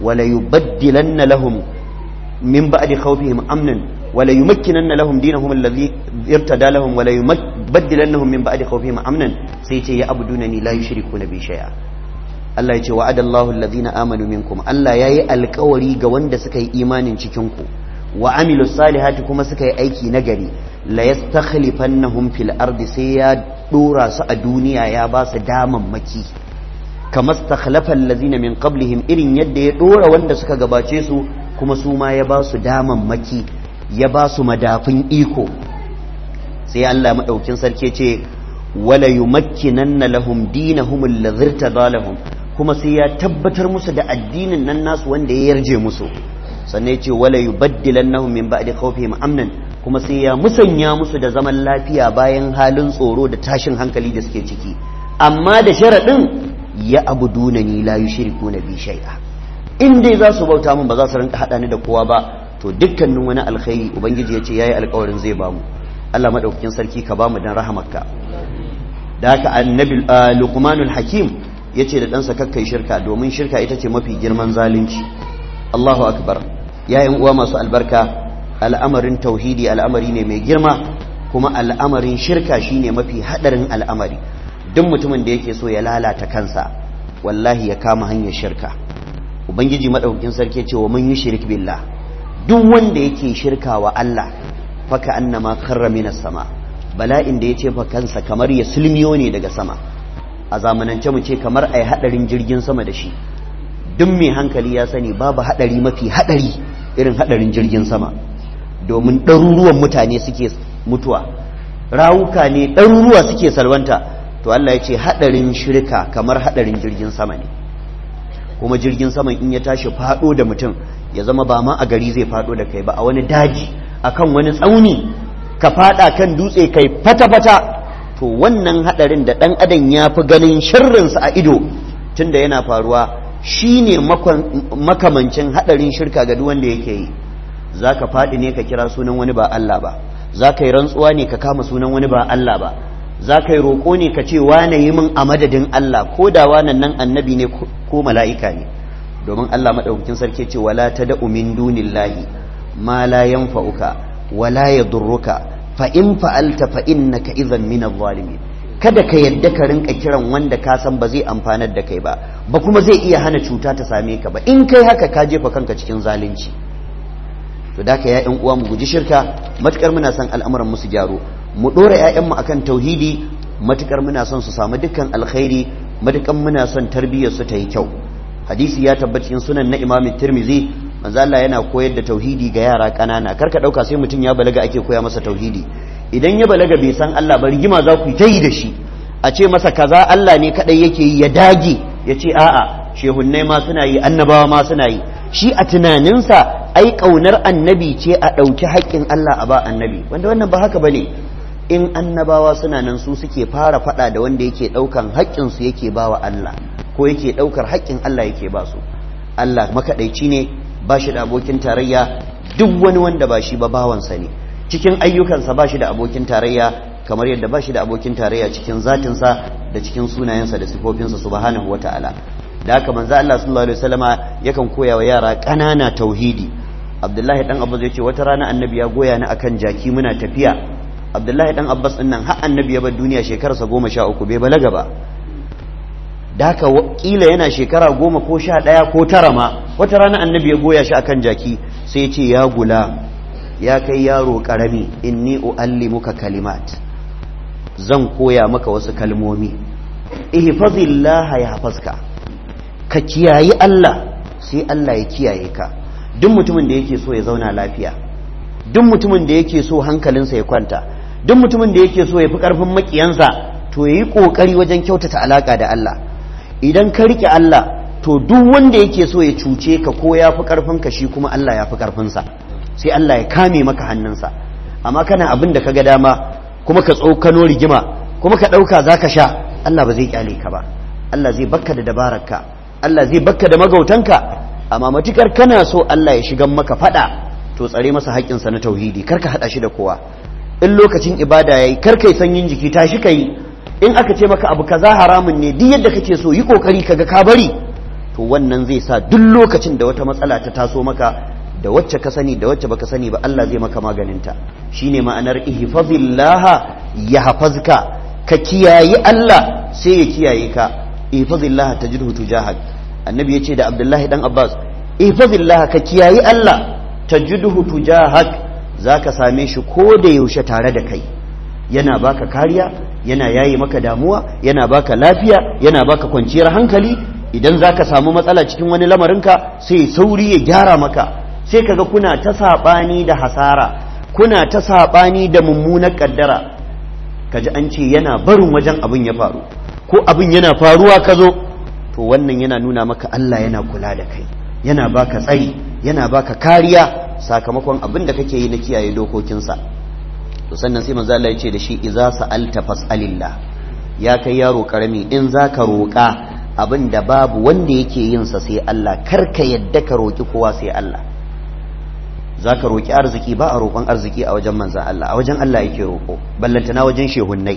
S1: وليبدلن لهم من بعد خوفهم أمنا وليمكنن لهم دينهم الذي ارتدى لهم وليبدلنهم من بعد خوفهم أمنا سيتي يعبدونني لا يشركون بي شيئا. الله يتي وعد الله الذين آمنوا منكم الله ياي الكوري ga wanda suka yi imanin cikin ku wa amilu salihati kuma suka yi aiki nagari la yastakhlifannahum fil ardi sai ya dora su a duniya ya ba su damammaki kama stakhlafa allazina min qablihim irin yadda ya dora wanda suka gabace su kuma su ma ya ba su damammaki ya ba su madafin iko. sai Allah madaukin sarki ce wala yumakkinanna lahum dinahum allazi irtada lahum, kuma sai ya tabbatar musu da addinin nan nasu wanda ya yarje musu. sannan ya ce wala yubaddilannahum min ba'di khawfihim amnan, kuma sai ya musanya musu da zaman lafiya bayan halin tsoro da tashin hankali da suke ciki, amma da sharadin ya abuduna ni la yushrikuna bi shay'a. in dai za su bauta mun ba za su rinka hada ni da kowa ba, to dukkanin wani alkhairi ubangiji ya ce yayi alƙawarin zai bamu. Allah madaukakin sarki ka bamu dan rahamarka. da haka annabi Luqmanul Hakim yace da ɗansa kakkai shirka, domin shirka ita ce mafi girman zalunci. Allahu akbar. yayin uwa masu albarka, al'amarin tauhidi al'amari ne mai girma, kuma al'amarin shirka shine mafi hadarin al'amari. duk mutumin da yake so ya lalata kansa wallahi ya kama hanyar shirka. ubangiji madaukakin sarki ce wa man yushrik billah, duk wanda yake shirka wa Allah faka annama karra minas sama, bala'in da ya ce fa kansa kamar ya sulmiyo ne daga sama. A zamanance mu ce kamar ai hadarin jirgin sama da shi. Duk mai hankali ya sani babu hadari mafi hadari irin hadarin jirgin sama, domin ɗaruruwan mutane suke mutuwa, rawuka ne ɗaruruwa suke salwanta. To Allah ya ce hadarin shirka kamar hadarin jirgin sama ne. Kuma jirgin sama in ya tashi fado da mutum, ya zama ba ma a gari zai fado da kai ba, a wani daji akan wani tsauni ka fada kan dutse kai fata-fata. To wannan hadarin da dan adam ya fi ganin sharrinsa a ido tunda yana faruwa, shine makamancin hadarin shirka ga duk wanda yake yi. Zaka fadi ne ka kira sunan wani ba Allah ba, zaka yi rantsuwa ne ka kama sunan wani ba Allah ba, zaka yi roko ne ka ce wane yi min a madadin Allah, ko da wannan nan annabi ne ko mala'ika ne. Domin Allah madaukakin sarki ce wala tad'u min dunillahi ma la yanfa'uka wala yadurruka fa in fa'alta fa innaka idhan min adh-dhalimin. Kada ka yadda ka rinka kiran wanda ka san ba zai amfanar da kai ba, ba kuma zai iya hana cuta ta same ka ba. In kai haka ka jefa kanka cikin zalunci. To da ka ya'yan uwa mu guji shirka matukar muna son al'amuran mu su gyaru, mu dora ƴaƴan mu akan tauhidi matukar muna son su samu dukkan alkhairi, matukar muna son tarbiyyar su ta yi kyau. Hadisi ya tabbata cikin sunan na Imam Tirmidhi, manzo Allah yana koyar da tauhidi ga yara kanana. Karka dauka sai mutum ya balaga ake koya masa tauhidi. Idan ya balaga bai san Allah ba, rigima za ku yi ta yi da shi, a ce masa kaza Allah ne kadai yake yi, ya dage ya ce a'a shehunnai ma suna yi, annabawa ma suna yi. Shi a tunaninsa ai kaunar annabi ce a ɗauki haƙƙin Allah a ba annabi, wanda wannan ba haka bane. In annabawa suna nan su suke fara faɗa da wanda yake ɗaukan haƙƙinsu yake ba wa Allah, ko yake ɗaukar haƙƙin Allah yake ba su. Allah makaɗaici ne, ba shi da abokin tarayya, duk wani wanda ba shi ba bawansa ne. Cikin ayyukansa ba shi da abokin tarayya, kamar yadda ba shi da abokin tarayya cikin zatinsa da cikin sunayensa da sifofinsa subhanahu wata'ala. Da haka manzo Allah sallallahu alaihi wasallama yakan koya wa yara ƙanana tauhidi. Abdullahi dan Abbas ya ce wata rana annabi ya goya ni akan jaki muna tafiya. Abdullahi dan Abbas din nan har annabi ya bar duniya shekararsa goma sha uku bai balaga ba. Da haka kila yana shekara goma ko sha ɗaya ko tara ma, wata rana annabi ya goya shi akan jaki sai ya ce ya gula, ya kai yaro karami, inni uallimuka kalimat, zan koya maka wasu kalmomi. Ihfazillaha yahfazka, ka kiyayi Allah sai Allah ya kiyaye ka. Duk mutumin da yake so ya zauna lafiya, duk mutumin da yake so hankalinsa ya kwanta, duk mutumin da yake so ya fi karfin makiyansa, to yayi kokari wajen kyautata alaka da Allah. Idan ka rike Allah, to duk wanda yake so ya cuce ka ko ya fi karfin ka, shi kuma Allah ya fi karfinsa, sai Allah ya kame maka hannunsa. Amma kana abin da kaga dama kuma ka tsokano rigima kuma ka dauka zaka sha, Allah ba zai kyale ka ba. Allah zai bakka da dabararka, Allah zai bakka da magautanka. Amma matukar kana so Allah ya shigan maka fada, to tsare masa haƙƙinsa na tauhidi, karka hada shi da kowa. In lokacin ibada yayi, karka yi sanyin jiki, tashi kai. In aka ce maka abu kaza haramun ne, duk yadda kake so yi kokari kaga ka bari. To wannan zai sa duk lokacin da wata matsala ta taso maka, da wacce ka sani da wacce baka sani ba, Allah zai maka maganinta. Shine ma'anar ihfazillaha yahfazka, ka kiyayi Allah sai ya kiyaye ka. Ihfazillaha tajidhu tujahak. Annabi yace da Abdullahi dan Abbas, ihfazillaha, ka kiyayi Allah, tajidhu tujahak, zaka same shi ko da yaushe tare da kai. Yana baka kariya, yana yayi maka damuwa, yana baka lafiya, yana baka kwanciyar hankali. Idan zaka samu matsala cikin wani lamarinka, sai sauri ya gyara maka. Sai kaga kuna ta sabani da hasara, kuna ta sabani da mummunar kaddara. Kaji an ce yana barin wajen abin ya faru, ko abin yana faruwa ka zo, to wannan yana nuna maka Allah yana kula da kai, yana baka tsari, yana baka kariya sakamakon abin da kake yi na kiyaye dokokinsa. To sannan sai manzo Allah ya ce da shi idza sa'alta fas'alillah, ya kai yaro karami, in zaka roƙa abin da babu wanda yake yin sa sai Allah, karka yadda ka roki kowa sai Allah. Zaka roki arziki, ba a roƙon arziki a wajen manzon Allah, a wajen Allah yake roƙo, ballantana wajen shehunnai.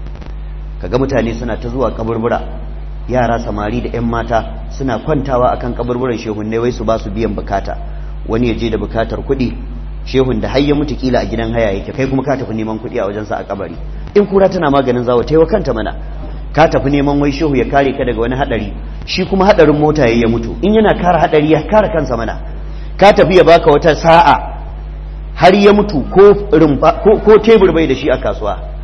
S1: Kaga mutane suna ta zuwa kaburbura, yara samari da 'yan mata suna kwantawa akan kaburburan shehunnai wai su ba su biyan bukata. Wani ya je da bukatar kuɗi, shehun da har ya mutu kila a gidan haya yake, kai kuma ka tafi neman kuɗi a wajensa a kabari. In kura tana maganin zawo, taiwa kanta mana. Ka tafi neman wai shehu ya kare ka daga wani hadari, shi kuma hadarin mota ya mutu. In yana kare hadari ya kare kansa mana. Ka tafi ya baka wata sa'a har ya mutu ko rumfa ko, ko tebur bai da shi a kasuwa,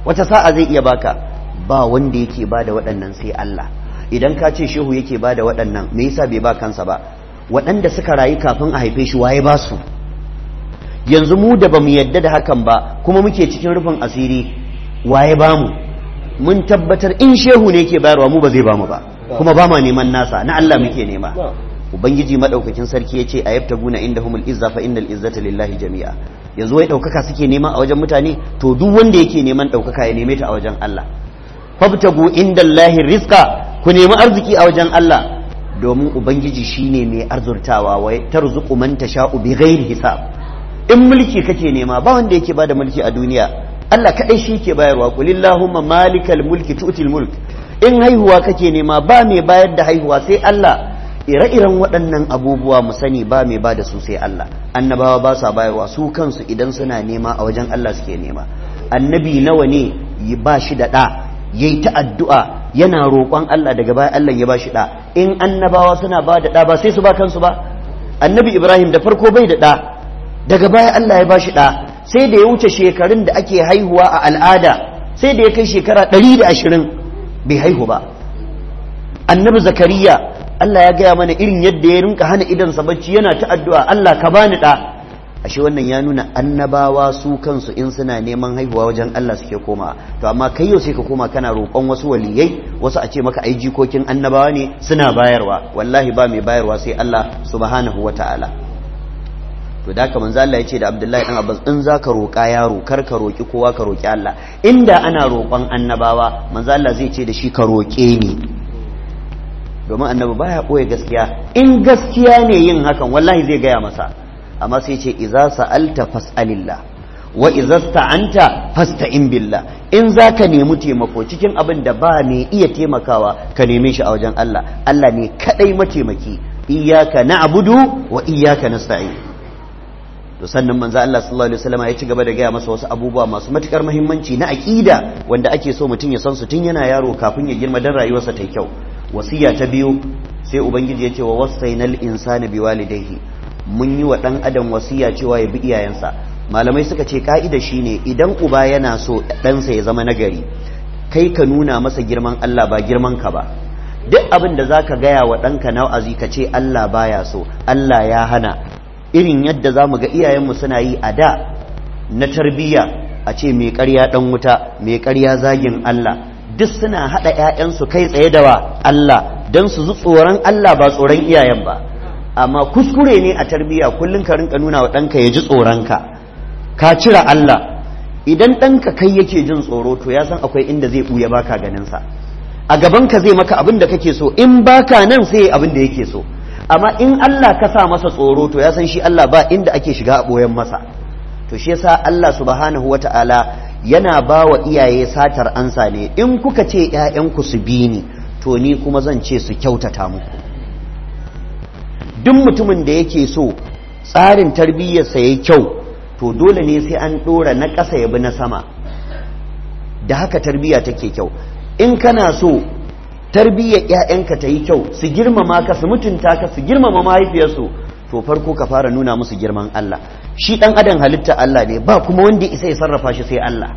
S1: wata sa'a zai iya baka. Ba wanda yake bada waɗannan sai Allah. Idan ka ce shehu yake bada waɗannan, me yasa bai ba kansa ba? Waɗanda suka rayu kafin a haife shi waye ba su? Yanzu mu da bamu yadda da hakan ba kuma muke cikin rufin asiri, waye ba mu? Mun tabbatar in shehu ne yake bayarwa mu ba zai ba mu ba, kuma ba ma neman nasa, na Allah muke nema. Ubangiji madaukakin sarki yace ayabtaguna indahumul izza fa innal izzata lillahi jami'a. Yanzu wai daukaka suke nema a wajen mutane, to duk wanda yake neman daukaka ya neme ta a wajen Allah. Fabtagu indallahi rizqa, ku nemi arziki a wajen Allah, domin ubangiji shine mai arzurtawa, wai tarzuqu man tasha'u bighairi hisab. In mulki kake nema, ba wanda yake bada mulki a duniya, Allah kadai shi yake bayarwa. Qulillahumma malikal mulki tu'til mulk. In haihuwa kake nema, ba mai bayar da haihuwa sai Allah. Ire-iren waɗannan abubuwa mu sani ba mai ba da su sai Allah. Annabawa ba sa bayarwa, su kansu idan suna nema a wajen Allah suke nema. Annabi nawa ne ba shi da ɗa, yayi ta addu'a yana roƙon Allah, daga baya Allah ya ba shi ɗa. In annabawa suna ba da ɗa ba sai su ba kansu ba? Annabi Ibrahim da farko bai da ɗa, daga baya Allah ya ba shi ɗa, sai da ya wuce shekarun da ake haihuwa a al'ada, sai da ya kai shekara ɗari da ashirin bai haihu ba. Annabi Zakariya Allah ya gaya mana irin yadda ya rinka hana idansa bacci yana ta addu'a, Allah ka bani ɗa. Ashe wannan ya nuna annabawa su kansu in suna neman haihuwa wajen Allah suke koma. To amma kai yau sai ka koma kana roƙon wasu waliyai, wasu a ce maka ai jikokin annabawa ne suna bayarwa. Wallahi ba mai bayarwa sai Allah subhanahu wa ta'ala. To da haka manzo Allah ya ce da Abdullahi dan Abbas, in zaka roƙa yaro kar ka roƙi kowa, ka roƙi Allah. Inda ana roƙon annabawa, manzo Allah zai ce da shi ka roƙe ni. Domin annabi baya ɓoye gaskiya, in gaskiya ne yin hakan wallahi zai gaya masa, amma sai ce iza sa'alta fas'alillah wa iza sta'anta fasta'in billah. In zaka nemi taimako cikin abin da ba ne iya taimakawa, ka neme shi a wajen Allah. Allah ne kadai mataimaki. Iyyaka na'budu wa iyyaka nasta'in. To sannan manzo Allah sallallahu alaihi wasallam ya ci gaba da gaya masa wasu abubuwa masu matukar muhimmanci na aqida wanda ake so mutum ya san su tun yana yaro kafin ya girma dan rayuwarsa ta yi kyau. Wasiya ta biyu sai ubangiji ya ce wa wasainal insana biwalidayhi, mun yi wa dan adam wasiya cewa ya bi iyayensa. Malamai suka ce ka'ida shine idan uba yana so ɗansa ya zama nagari, kai ka nuna masa girman Allah ba girman ka ba. Duk abin da zaka gaya wa ɗanka na wa'azi ka ce Allah baya so, Allah ya hana, irin yadda zamu ga iyayenmu suna yi a da na tarbiyya, a ce mai ƙarya ɗan wuta, mai ƙarya zagin Allah, duk suna haɗa ‘ya'yansu kai tsaye da wa Allah don su zu tsoron Allah ba tsoron iyayen ba. Amma kuskure ne a tarbiyya kullum ka rinka nuna wa ɗanka ya ji tsoronka, ka cire Allah. Idan ɗanka kai yake jin tsoro, to ya san akwai inda zai ɓuya baka ganinsa, a gabanka zai maka abin da kake so, in baka nan sai abin da yake so. Amma in Allah ka sa masa tsoro, to ya san shi Allah ba inda ake shiga a ɓoyen masa. To shi yasa Allah subhanahu wata'ala yana ba wa iyaye satar ansa ne, in kuka ce ‘ya'yanku su bi ni, to ni kuma zan ce su kyautata muku. Duk mutumin da yake so tsarin tarbiyyarsa ya yi kyau, to dole ne sai an ɗora na ƙasa ya bi na sama, da haka tarbiyya take kyau. In kana so tarbiyyar ‘ya'yanka ta yi kyau, su girmama ka, su mutunta ka, su girmama mahaifiyarsu, to farko ka fara nuna musu girman Allah. Shi ɗan adam halitta Allah ne, ba kuma wanda isa ya sarrafa shi sai Allah.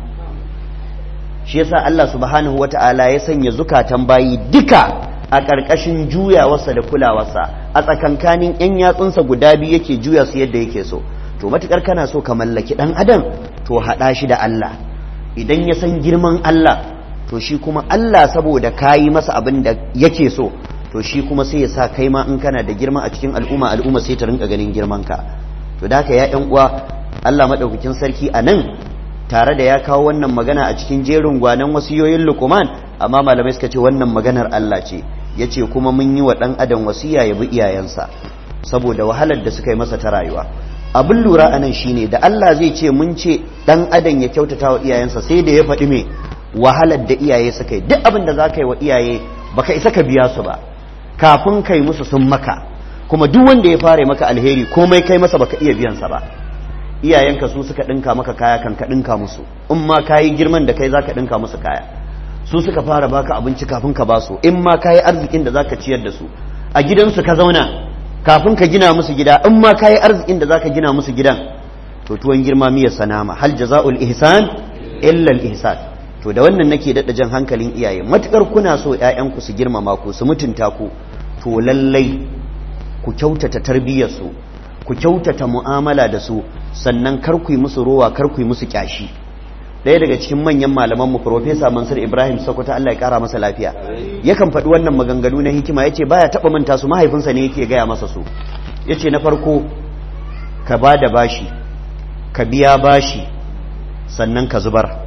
S1: Shi yasa Allah subhanahu wata'ala ya sanya zukatan bayi duka a ƙarƙashin juyawarsa da kulawarsa, a tsakankanin ‘yan yatsunsa guda biyu yake juya su yadda yake so. To matuƙar kana so ka mallaki ɗan adam, to haɗa shi da Allah. Idan ya san girman Allah, to shi kuma Allah saboda kayi masa abin da yake so, to shi kuma sai ya sa kai ma in kana da girma a cikin al'umma, al'umma sai ta rinka ganin girman ka. To da haka ya ƴan uwa, Allah madaukakin sarki a nan tare da ya kawo wannan magana a cikin jerin gwanan wasiyoyin Luqman, amma malamai suka ce wannan maganar Allah ce. Yace kuma mun yi wa dan adam wasiya ya bi iyayensa saboda wahalar da suka yi masa ta rayuwa. Abin lura anan shine da Allah zai ce mun ce dan adam ya kyautata wa iyayensa, sai da ya faɗi me wahalar da iyaye suka yi. Duk abin da za ka yi wa iyaye baka isa ka biya su ba, kafin kai musu sun maka, kuma duk wanda ya fara maka alheri komai kai masa baka iya biyansa ba. Iyayenka su suka dinka maka kaya kan ka dinka musu, in ma kayi girman da kai zaka dinka musu kaya. Su suka fara baka abinci kafin ka basu, in ma kayi arzikin da zaka ciyar da su. A gidansu ka zauna kafin ka gina musu gida, in ma kayi arzikin da zaka gina musu gidan. To tuwon girma miyar sanama, hal jaza'ul ihsan illa al ihsan. to da wannan nake daɗa jan hankalin iyaye, matukar kuna so ƴaƴanku su girmama ku su mutunta ku, to lallai ku kyautata tarbiyyarsu, ku kyautata mu'amala da su, sannan kar ku yi musu rowa, kar ku yi musu kyashi. ɗaya daga cikin manyan malamanmu Profesa Mansur Ibrahim Sokoto, Allah ya kara masa lafiya, yakan faɗi wannan maganganu na hikima, yace baya taɓa manta su, mahaifinsa ne yake gaya masa su. Yace na farko ka ba da bashi, ka biya bashi, sannan ka zubar.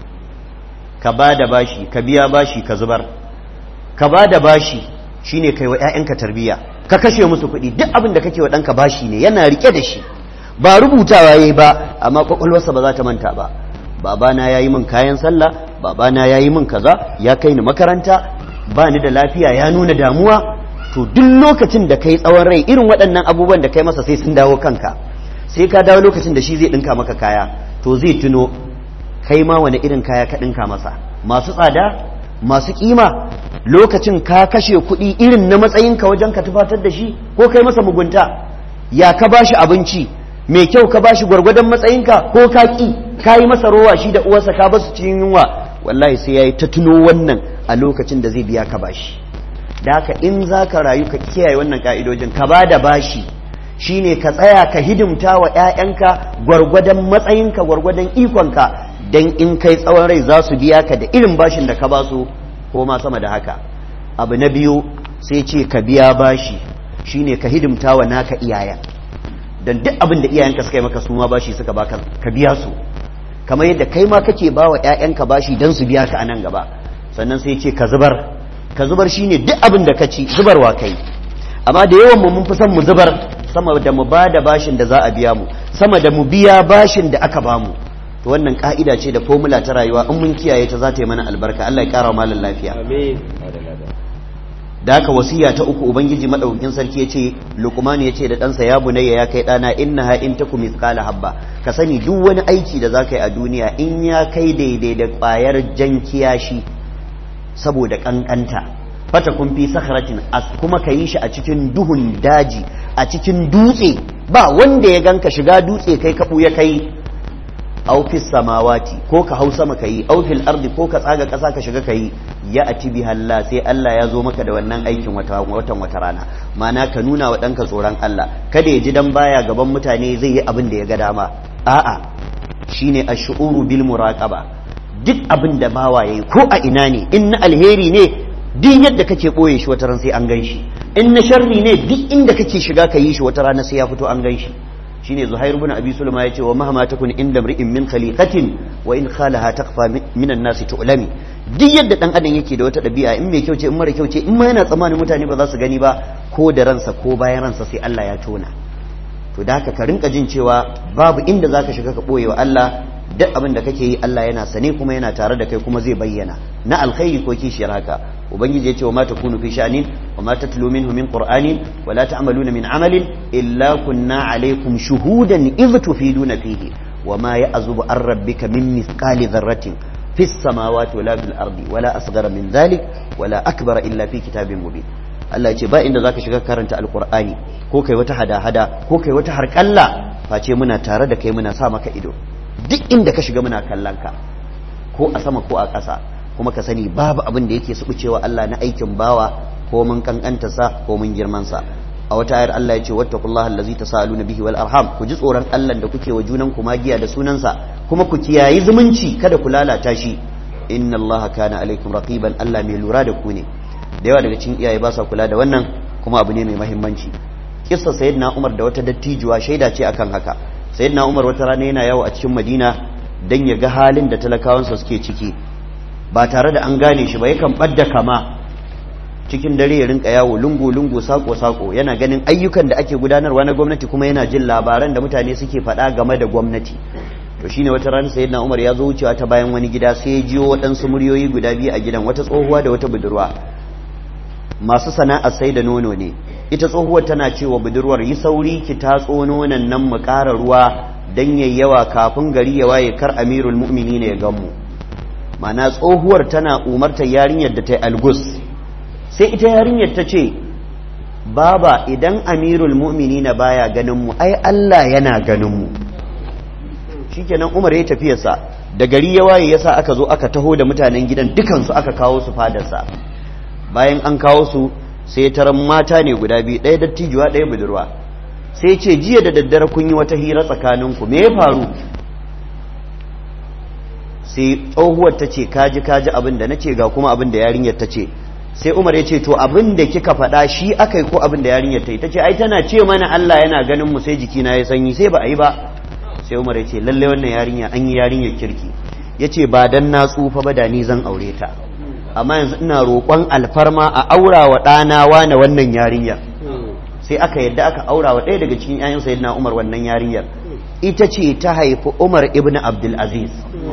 S1: Ka ba da bashi, ka biya bashi, ka zubar. Ka ba da bashi shine kai wa ƴaƴanka tarbiyya, ka kashe musu kuɗi. Duk abin da kake wa ɗanka bashi ne, yana rike da shi, ba rubutawa yayi ba, amma kwakwalwarsa ba za ta manta ba. Babana ya yi min kayan sallah, babana ya yi min kaza, ya kai ni makaranta, ba ni da lafiya, ya nuna damuwa. To duk lokacin da kai tsawon rai, irin waɗannan abubuwan da kai masa sai sun dawo kanka, sai ka dawo lokacin da shi zai ɗinka maka kaya, to zai tuno kai ma wani irin kaya ka ɗinka masa, masu tsada, masu kima. Lokacin ka kashe kuɗi irin na matsayinka wajen ka tufatar da shi, ko kai masa mugunta, ya ka bashi abinci mai kyau, ka bashi gwargwadon matsayinka, ko ka ƙi ka yi masa rowa shi da uwarsa, ka basu cikin yunwa. Wallahi sai ya yi ta tuno wannan a lokacin da zai biya ka bashi. Da haka in za ka rayu ka kiyaye wannan ka'idojin, ka ba da bashi shine ka tsaya ka hidimta wa 'ya'yanka gwargwadon matsayinka, gwargwadon ikonka, dan in kai tsawon rai za su biya ka da irin bashin da ka ba su, ko ma sama da haka. Abu na biyu sai ce ka biya bashi shine ka hidimta wa naka iyayen, dan duk abin da iyayenka suka yi maka su ma bashi suka baka, ka biya su kamar yadda kai ma kake ba wa 'ya'yanka bashi dan su biya ka a nan gaba. Sannan sai ce ka zubar. Ka zubar shine duk abin da ka ci zubarwa kai. Amma da yawan mu mun fi son mu zubar sama da mu ba da bashin da za a biya mu, sama da mu biya bashin da aka bamu. To wannan ka'ida ce da formula ta rayuwa, in mun kiyaye ta za ta yi mana albarka. Allah ya kara malan lafiya. Amin. Da haka wasiya ta uku, ubangiji madaukakin sarki yace, Luqman yace da ɗansa, ya bunayya, ya kai ɗana, innaha in takum mithqala habba, ka sani duk wani aiki da zaka yi a duniya in ya kai daidai da ƙwayar jan kiyashi saboda kankanta, fata kun fi sakhratin, kuma ka yi shi a cikin duhun daji, a cikin dutse, ba wanda ya ganka, shiga dutse kai kafu ya kai, aw fis samawati, ko ka hau sama kai, aw fil ardi, ko ka tsaga kasa ka shiga kai, ya ati biha Allah, sai Allah ya zo maka da wannan aikin wata watan wata rana. Ma'ana ka nuna wa danka tsoron Allah, kada ya ji dan baya gaban mutane zai yi abin da ya ga dama. A'a, shine ash-shu'uru bil muraqaba. Duk abin da bawa yayi, ko a ina ne, in na alheri ne duk yadda kake boye shi wata ran sai an gan shi, in na sharri ne duk inda kake shiga ka yi shi wata rana sai ya fito an gan shi. Shine Zuhair ibn Abi Sulma yace, wa mahma takun inda mri'in min khaliqatin wa in khalaha takfa min an-nas tu'lami. Duk yadda dan adam yake da wata dabi'a, in mai kyau ce in mara kyau ce, in ma yana tsammanin mutane ba za su gani ba, ko da ransa ko bayan ransa sai Allah ya tona. To da haka ka rinka jin cewa babu inda zaka shiga ka boye wa Allah, duk abin da kake yi Allah yana sane kuma yana tare da kai, kuma zai bayyana na alkhairi ko kishiyar haka. Ubangiji ya ce, wa ma takunu fi sha'nin wa ma tatlu minhu min qur'anin wa la ta'maluna min amalin illa kunna alaykum shuhudan idh tufiduna fihi wa ma ya'zubu an rabbika min mithqali dharratin fis samawati wala fil ardi wala asghara min dhalik wala akbara illa fi kitabin mubin. Allah ya ce ba inda zaka shiga karanta alqur'ani ko kai wata hada-hada ko kai wata harƙalla, face muna tare da kai, muna sa maka ido. Duk inda ka shiga muna kallon ka, ko a sama ko a ƙasa. Kuma ka sani babu abin da yake subucewa Allah na aikin bawa, ko mun kankanta sa ko mun girman sa. A wata ayar Allah ya ce, wattaqullaha allazi tasaaluna bihi wal arham, ku ji tsoron Allah da kuke wa junan ku magiya da sunansa, kuma ku kiyayi zumunci, kada ku lalata shi. Inna Allaha kana alaikum raqiban, Allah mai lura da ku ne. Da yawa daga cikin iyaye ba sa kula da wannan, kuma abu ne mai muhimmanci. Kissa sayyidina Umar da wata dattijuwa shaida ce akan haka. Sayyidina Umar wata rana yana yawo a cikin Madina dan ya ga halin da talakawansa suke ciki, ba tare da an gane shi ba, yakan ɓadda kama cikin dare ya rinka yawo lungu-lungu, sako-sako, yana ganin ayyukan da ake gudanarwa na gwamnati, kuma yana jin labaran da mutane suke faɗa game da gwamnati. To shine wata rana sayyidina Umar ya zo wucewa ta bayan wani gida, sai ya jiyo waɗansu muryoyi guda biyu a gidan, wata tsohuwa da wata budurwa, masu sana'ar sai da nono ne. Ita tsohuwar tana cewa budurwar, yi sauri ki tatso nonon nan mu ƙara ruwa dan yayyawa kafin gari ya waye, kar amirul mu'minin ya gan mu. Mana tsohuwar tana umartar yarinyar da ta yi algus. Sai ita yarinyar ta ce, baba, idan amirul mu'minina baya ganin mu, ai Allah yana ganin mu. Shikenan Umar ya tafiyarsa, da gari ya waye yasa aka zo aka taho da mutanen gidan dukansu aka kawo su fadarsa. Bayan an kawo su sai taron mata ne guda biyu, ɗaya dattijuwa ɗaya budurwa. Sai ce jiya da daddare kun yi wata hira tsakaninku, me ya faru? Sai tsohuwar ta ce kaji kaji abin da nace ga kuma abin da yarinyar ta ce. Sai Umar ya ce to abin da kika faɗa shi aka yi ko abin da yarinyar ta yi? Ta ce ai tana ce mana Allah yana ganin mu sai jikina ya sanyi, sai ba a yi ba. Sai Umar ya ce lalle wannan yarinya an yi yarinyar kirki. Ya ce ba dan na tsufa ba da ni zan aure ta, amma yanzu ina roƙon alfarma a aura wa ɗana wane wannan yarinyar. Sai aka yadda aka aura wa ɗaya daga cikin ƴaƴan sayyidina Umar wannan yarinyar. Ita ce ta haifi Umar ibn Abdul Aziz,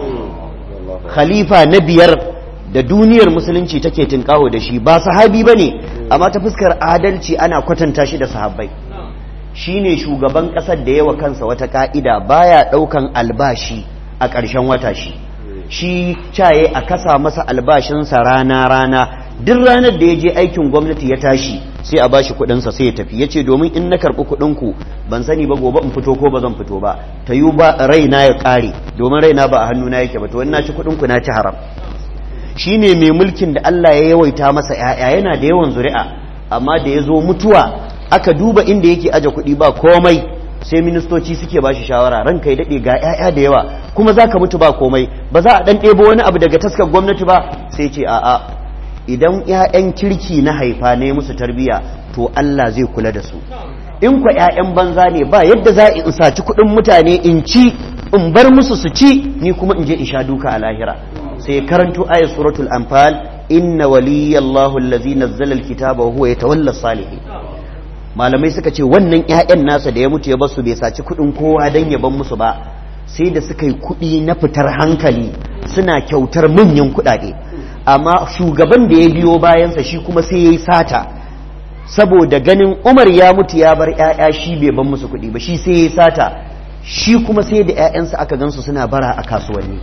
S1: khalifa na biyar da duniyar musulunci take tinkaho da shi. Ba sahabi bane, amma ta fuskar adalci ana kwatanta shi da sahabbai. Shine shugaban ƙasar da yawa kansa wata ka'ida, baya ɗaukan albashi a ƙarshen wata. shi shi caye a kasa masa albashinsa rana-rana, duk ranar da ya je aikin gwamnati ya tashi sai a bashi kudinsa sai ya tafi. Ya ce domin in na karɓi kudinku ban sani ba gobe in fito ko ba zan fito ba, ta yi ba raina ya ƙare, domin raina ba a hannuna yake ba, to in na ci kudinku na ci haram. Shi ne mai mulkin da Allah ya yawaita masa ‘ya'ya, yana da yawan zuri'a, amma da ya zo mutuwa aka duba inda yake aje kuɗi ba komai, sai ministoci suke ba shi shawara, ranka ya daɗe ga ‘ya'ya da yawa kuma za ka mutu ba komai, ba za a ɗan ɗebo wani abu daga taskar gwamnati ba? Sai ce a'a, idan ‘ya'yan kirki na haifa ne musu tarbiyya to Allah zai kula da su, in kwa ‘ya'yan banza ne ba yadda za in saci kuɗin mutane in ci in bar musu su ci, ni kuma in je in sha duka a lahira. Sai karanto ayat suratul anfal, inna waliyallahu allazi nazzala alkitaba wa huwa yatawalla salihin. Malamai suka ce wannan ƴaƴan nasa da ya mutu ya basu bai saci kuɗin kowa dan ya ban musu ba, sai da suka yi kuɗi na fitar hankali, suna kyautar manyan kuɗaɗe. Amma shugaban da ya biyo bayansa shi kuma sai yayi sata, saboda ganin Umar ya mutu ya bar ƴaƴa shi bai ban musu kuɗi ba, shi sai yayi sata, shi kuma sai da ƴaƴansa aka gansu suna bara a kasuwanni.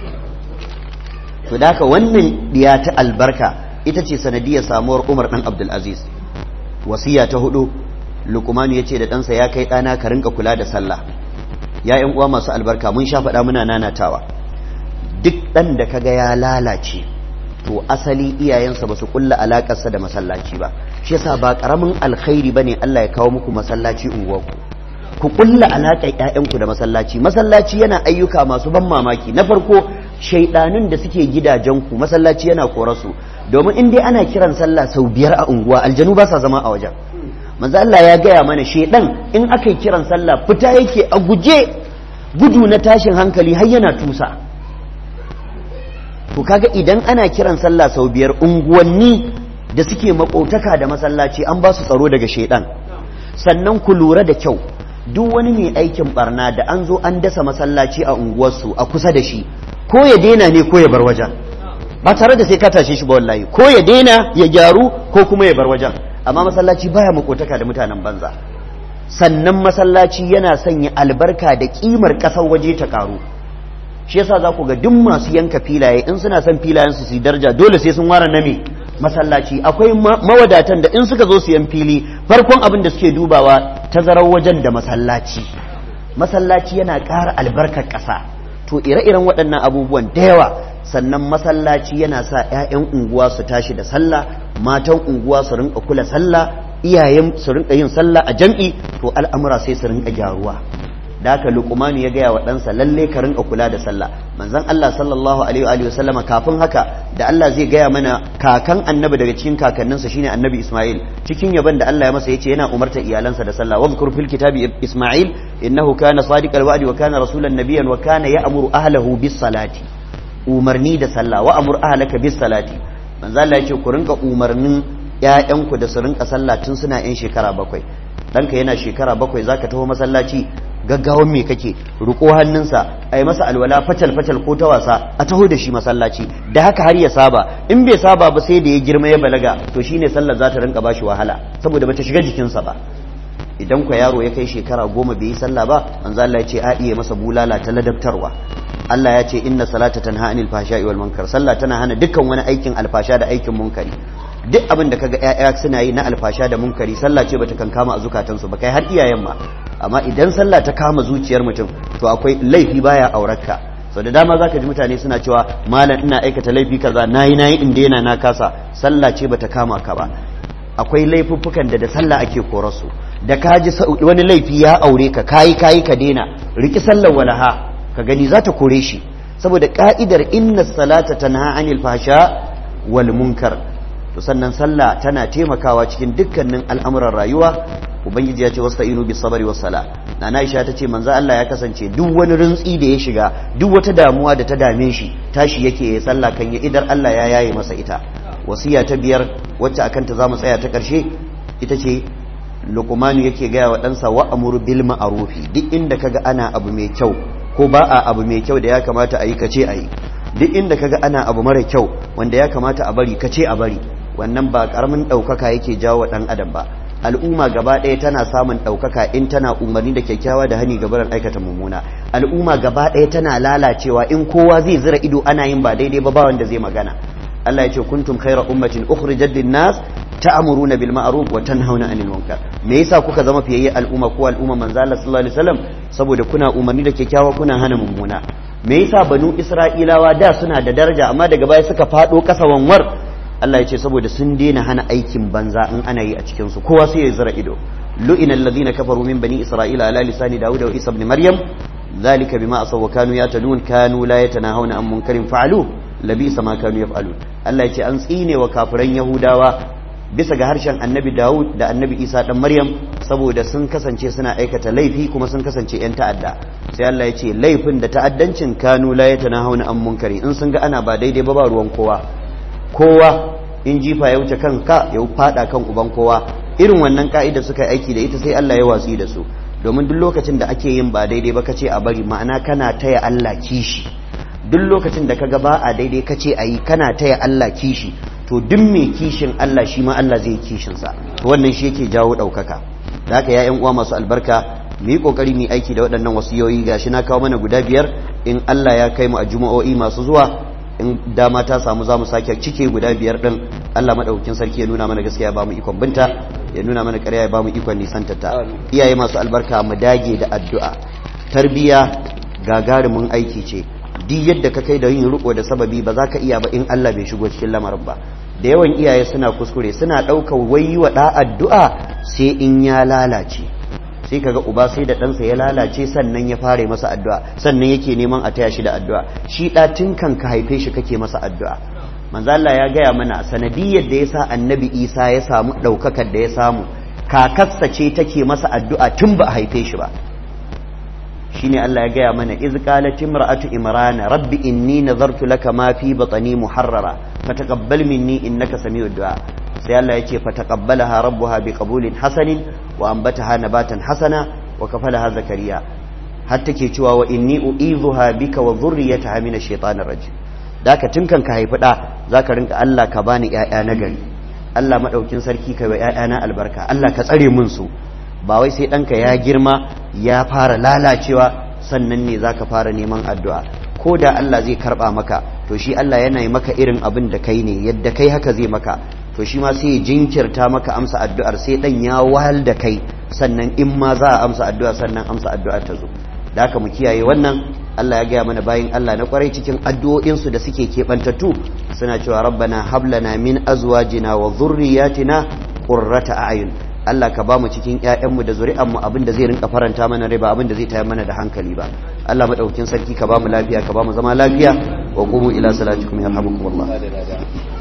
S1: To da haka wannan diya ta albarka ita ce sanadiyar samuwar Umar dan Abdul Aziz. Wasiya ta hudu, Luqman ya ce da ɗansa, ya kai ɗana ka rinka kula da sallah. Ya ƴan uwa masu albarka, mun sha faɗa muna nanatawa, duk ɗan da kaga ya lalace to asali iyayensa ba su kulla alakarsa da masallaci ba. Shi yasa ba karamin alkhairi bane Allah ya kawo muku masallaci unguwarku, ku kulla alaƙar ƴaƴanku da masallaci. Masallaci yana ayyuka masu ban mamaki. Na farko, shaidanun da suke gidajenku masallaci yana korasu, domin in dai ana kiran sallah sau biyar a unguwa aljanu ba sa zama a wajen. Manzo Allah ya gaya mana shaidan in aka yi kiran sallah fita yake a guje, gudu na tashin hankali har yana tusa. To kaga idan ana kiran sallah sau biyar, unguwanni da suke makautaka da masallaci an ba su tsaro daga shaidan. Sannan ku lura da kyau, duk wani mai aikin barna da an zo an dasa masallaci a unguwarsu a kusa da shi, ko ya daina ne ko ya bar wajen, ba tare da sai ka tashe shi ba wallahi, ko ya daina ya gyaru ko kuma ya bar wajen. Amma masallaci baya makotaka da mutanen banza. Sannan masallaci yana sanya albarka da kimar kasar waje ta karu. Shi yasa za ku ga duk masu yanka filaye in suna son filayen su su daraja dole sai sun ware name masallaci. Akwai mawadatan da in suka zo su yan fili farkon abin da suke dubawa tazarar wajen da masallaci. Masallaci yana ƙara albarkar ƙasa. To ire-iren waɗannan abubuwan da yawa. Sannan masallaci yana sa 'ya'yan unguwa su tashi da sallah, matan unguwa su rinka kula sallah, iyayen su rinka yin sallah a jam'i, to al'amura sai su rinka gyaruwa. Da haka Luqman ya gaya wa ɗansa lalle ka rinka kula da sallah. Manzon Allah sallallahu alaihi wa sallama kafin haka da Allah zai gaya mana kakan annabi daga cikin kakanninsa shine annabi Isma'il, cikin yaban da Allah ya masa yace yana umarta iyalansa da sallah. Wa zkur fil kitabi Isma'il innahu kana sadiqal wa'di wa kana rasulan nabiyyan wa kana ya'muru ahlahu bis salati. Umarni da sallah, wa amur ahlaka bis salati. Manzo Allah yace ku rinka umarnin ƴaƴanku da su rinka sallah tun suna yan shekara bakwai. Danka yana shekara bakwai zaka taho masallaci, gaggawan me kake, ruko hannunsa ai masa alwala fatal fatal ko ta wasa a taho da shi masallaci. Da haka har ya saba, in bai saba ba sai da ya girma ya balaga, to shine sallar za ta rinka bashi wahala saboda bata shiga jikinsa ba. Idan kwa yaro ya kai shekara goma bai yi sallah ba, manzo Allah ya ce a iya masa bulala ta ladabtarwa. Allah ya ce inna salata tanha anil fahsha'i wal munkar, sallah tana hana dukkan wani aikin alfasha da aikin munkari. Duk abin da kaga ƴaƴa suna yi na alfasha da munkari, sallah ce bata kan kama a zukatansu ba, kai har iyayen ma. Amma idan sallah ta kama zuciyar mutum, to akwai laifi baya aurarka. sau da dama zaka ji mutane suna cewa malam ina aikata laifi kaza nayi nayi in daina na kasa. Sallah ce bata kama ka ba. Akwai laifuffukan da da sallah ake korarsu. Da ka ji wani laifi ya aure ka kayi kayi ka daina, riki sallar walaha ka gani za ta kore shi, saboda ka'idar inna salata tanha anil fasha wal munkar. To sannan sallah tana taimakawa cikin dukkanin al'amuran rayuwa. Ubangiji ya ce wasta'inu bis sabri was sala. Nana Aisha ta ce manzo Allah ya kasance duk wani rintsi da ya shiga, duk wata damuwa da ta dame shi, tashi yake ya sallah kan ya idar Allah ya yaye masa ita. Wasiya ta biyar wacce akan ta zamu tsaya ta karshe ita ce Luqmanu yake gaya wa ɗansa wa amuru bil ma'rufi, duk inda kaga ana abu mai kyau ko ba a abu mai kyau da ya kamata a yi kace a yi, duk inda kaga ana abu mara kyau wanda ya kamata a bari kace a bari. Wannan ba karamin ɗaukaka yake jawo wa ɗan adam ba. Al'umma gaba ɗaya tana samun ɗaukaka in tana umarni da kyakkyawa da hani gabaran aikata mummuna. Al'umma gaba ɗaya tana lalacewa in kowa zai zira ido ana yin ba daidai ba ba wanda zai magana. Allah ya ce kuntum khayra ummatin ukhrijat lin-nas ta'muruna bil ma'ruf wa tanhauna 'anil munkar. Me yasa kuka zama fiyayye al'umma ko al'umma manzo Allah sallallahu alaihi wasallam? Saboda kuna umarni da kyakkyawa kuna hana mummuna. Me yasa banu Isra'ilawa da suna da daraja amma daga baya suka fado kasa wanwar? Allah ya ce saboda sun daina hana aikin banza in ana yi a cikin su, kowa sai ya zira ido. lu'ina alladhina kafaru min bani isra'ila ala lisani daud wa isa ibn maryam dhalika bima asaw wa kanu yatadun kanu la yatanahawna an munkarin fa'alu labisa ma kanu yaf'alun. Allah ya ce an tsine wa kafiran yahudawa bisa ga harshen annabi Dawud da annabi Isa dan Maryam saboda sun kasance suna aikata laifi kuma sun kasance yan ta'adda. Sai Allah ya ce laifin da ta'addancin kanu la yatanahawna an munkari, in sun ga ana ba daidai ba ba ruwan kowa. Kowa in jifa ya wuce kanka ya fada kan uban kowa. Irin wannan ka'ida suka yi aiki da ita sai Allah ya watsi da su. Domin duk lokacin da ake yin ba daidai ba kace a bari, ma'ana kana taya Allah kishi. Duk lokacin da kaga ba a daidai kace ayi kana taya Allah kishi, to duk mai kishin Allah shi ma Allah zai kishin sa. To wannan shi yake jawo daukaka. Da haka ya ƴan uwa masu albarka, mu yi kokari mu aiki da waɗannan wasiyoyi. Gashi na kawo mana guda biyar, in Allah ya kai mu a juma'o'i masu zuwa, in dama ta samu za mu sake cike guda biyar din. Allah madaukakin sarki ya nuna mana gaskiya ba mu ikon binta, ya nuna mana ƙarya ya ba mu ikon nisantata. Iyaye masu albarka mu dage da addu'a. Tarbiya gagarumin aiki ce. Duk yadda ka kai da yin riko da sababi ba za ka iya ba in Allah bai shigo cikin lamarin ba. Da yawan iyaye suna kuskure, suna ɗaukar wai wa ɗa addu'a sai in ya lalace. Sai kaga uba sai da ɗansa ya lalace sannan ya fara masa addu'a, sannan yake neman a taya shi da addu'a. Shi ɗa tun kan ka haife shi kake masa addu'a. Manzo Allah ya gaya mana sanadiyar da yasa Annabi Isa ya samu ɗaukakar da ya samu, kakarsa ce take masa addu'a tun ba a haife shi ba. Shine Allah ya gaya mana iz qalat imra'atu imrana rabbi inni nazartu laka ma fi batni muharrara fataqabbal minni innaka sami'ud du'a. sai Allah ya ce fataqabbalaha rabbuha biqabulin hasanin wa anbataha nabatan hasana wa kafalaha zakariya, har take cewa wa inni u'idhuha bika wa dhurriyyataha min ash-shaytanir rajim. daka tunkan ka haifi da zaka rinka Allah ka bani ƴaƴa nagari, Allah madaukin sarki ka wa ƴaƴana albarka, Allah ka tsare mun su. Ba wai sai ɗanka ya girma ya fara lalacewa sannan ne za ka fara neman addu'a. Ko da Allah zai karɓa maka, to shi Allah yana yi maka irin abin da kai ne, yadda kai haka zai maka, to shi ma sai ya jinkirta maka amsa addu'ar sai ɗan ya wahal da kai, sannan in ma za a amsa addu'a sannan amsa addu'ar ta zo. Da haka mu kiyaye wannan. Allah ya gaya mana bayin Allah na kwarai cikin addu'o'insu da suke keɓantattu suna cewa rabbana hablana min azwajina wa dhurriyyatina qurrata a'yun. Allah ka ba mu cikin ƴaƴanmu da zuri'anmu abin da zai rinka faranta mana rai ba abin da zai tayar mana da hankali ba. Allah madaukakin sarki ka ba mu lafiya, ka ba mu zama lafiya. Wa qumu ila salatikum yarhamukumullah.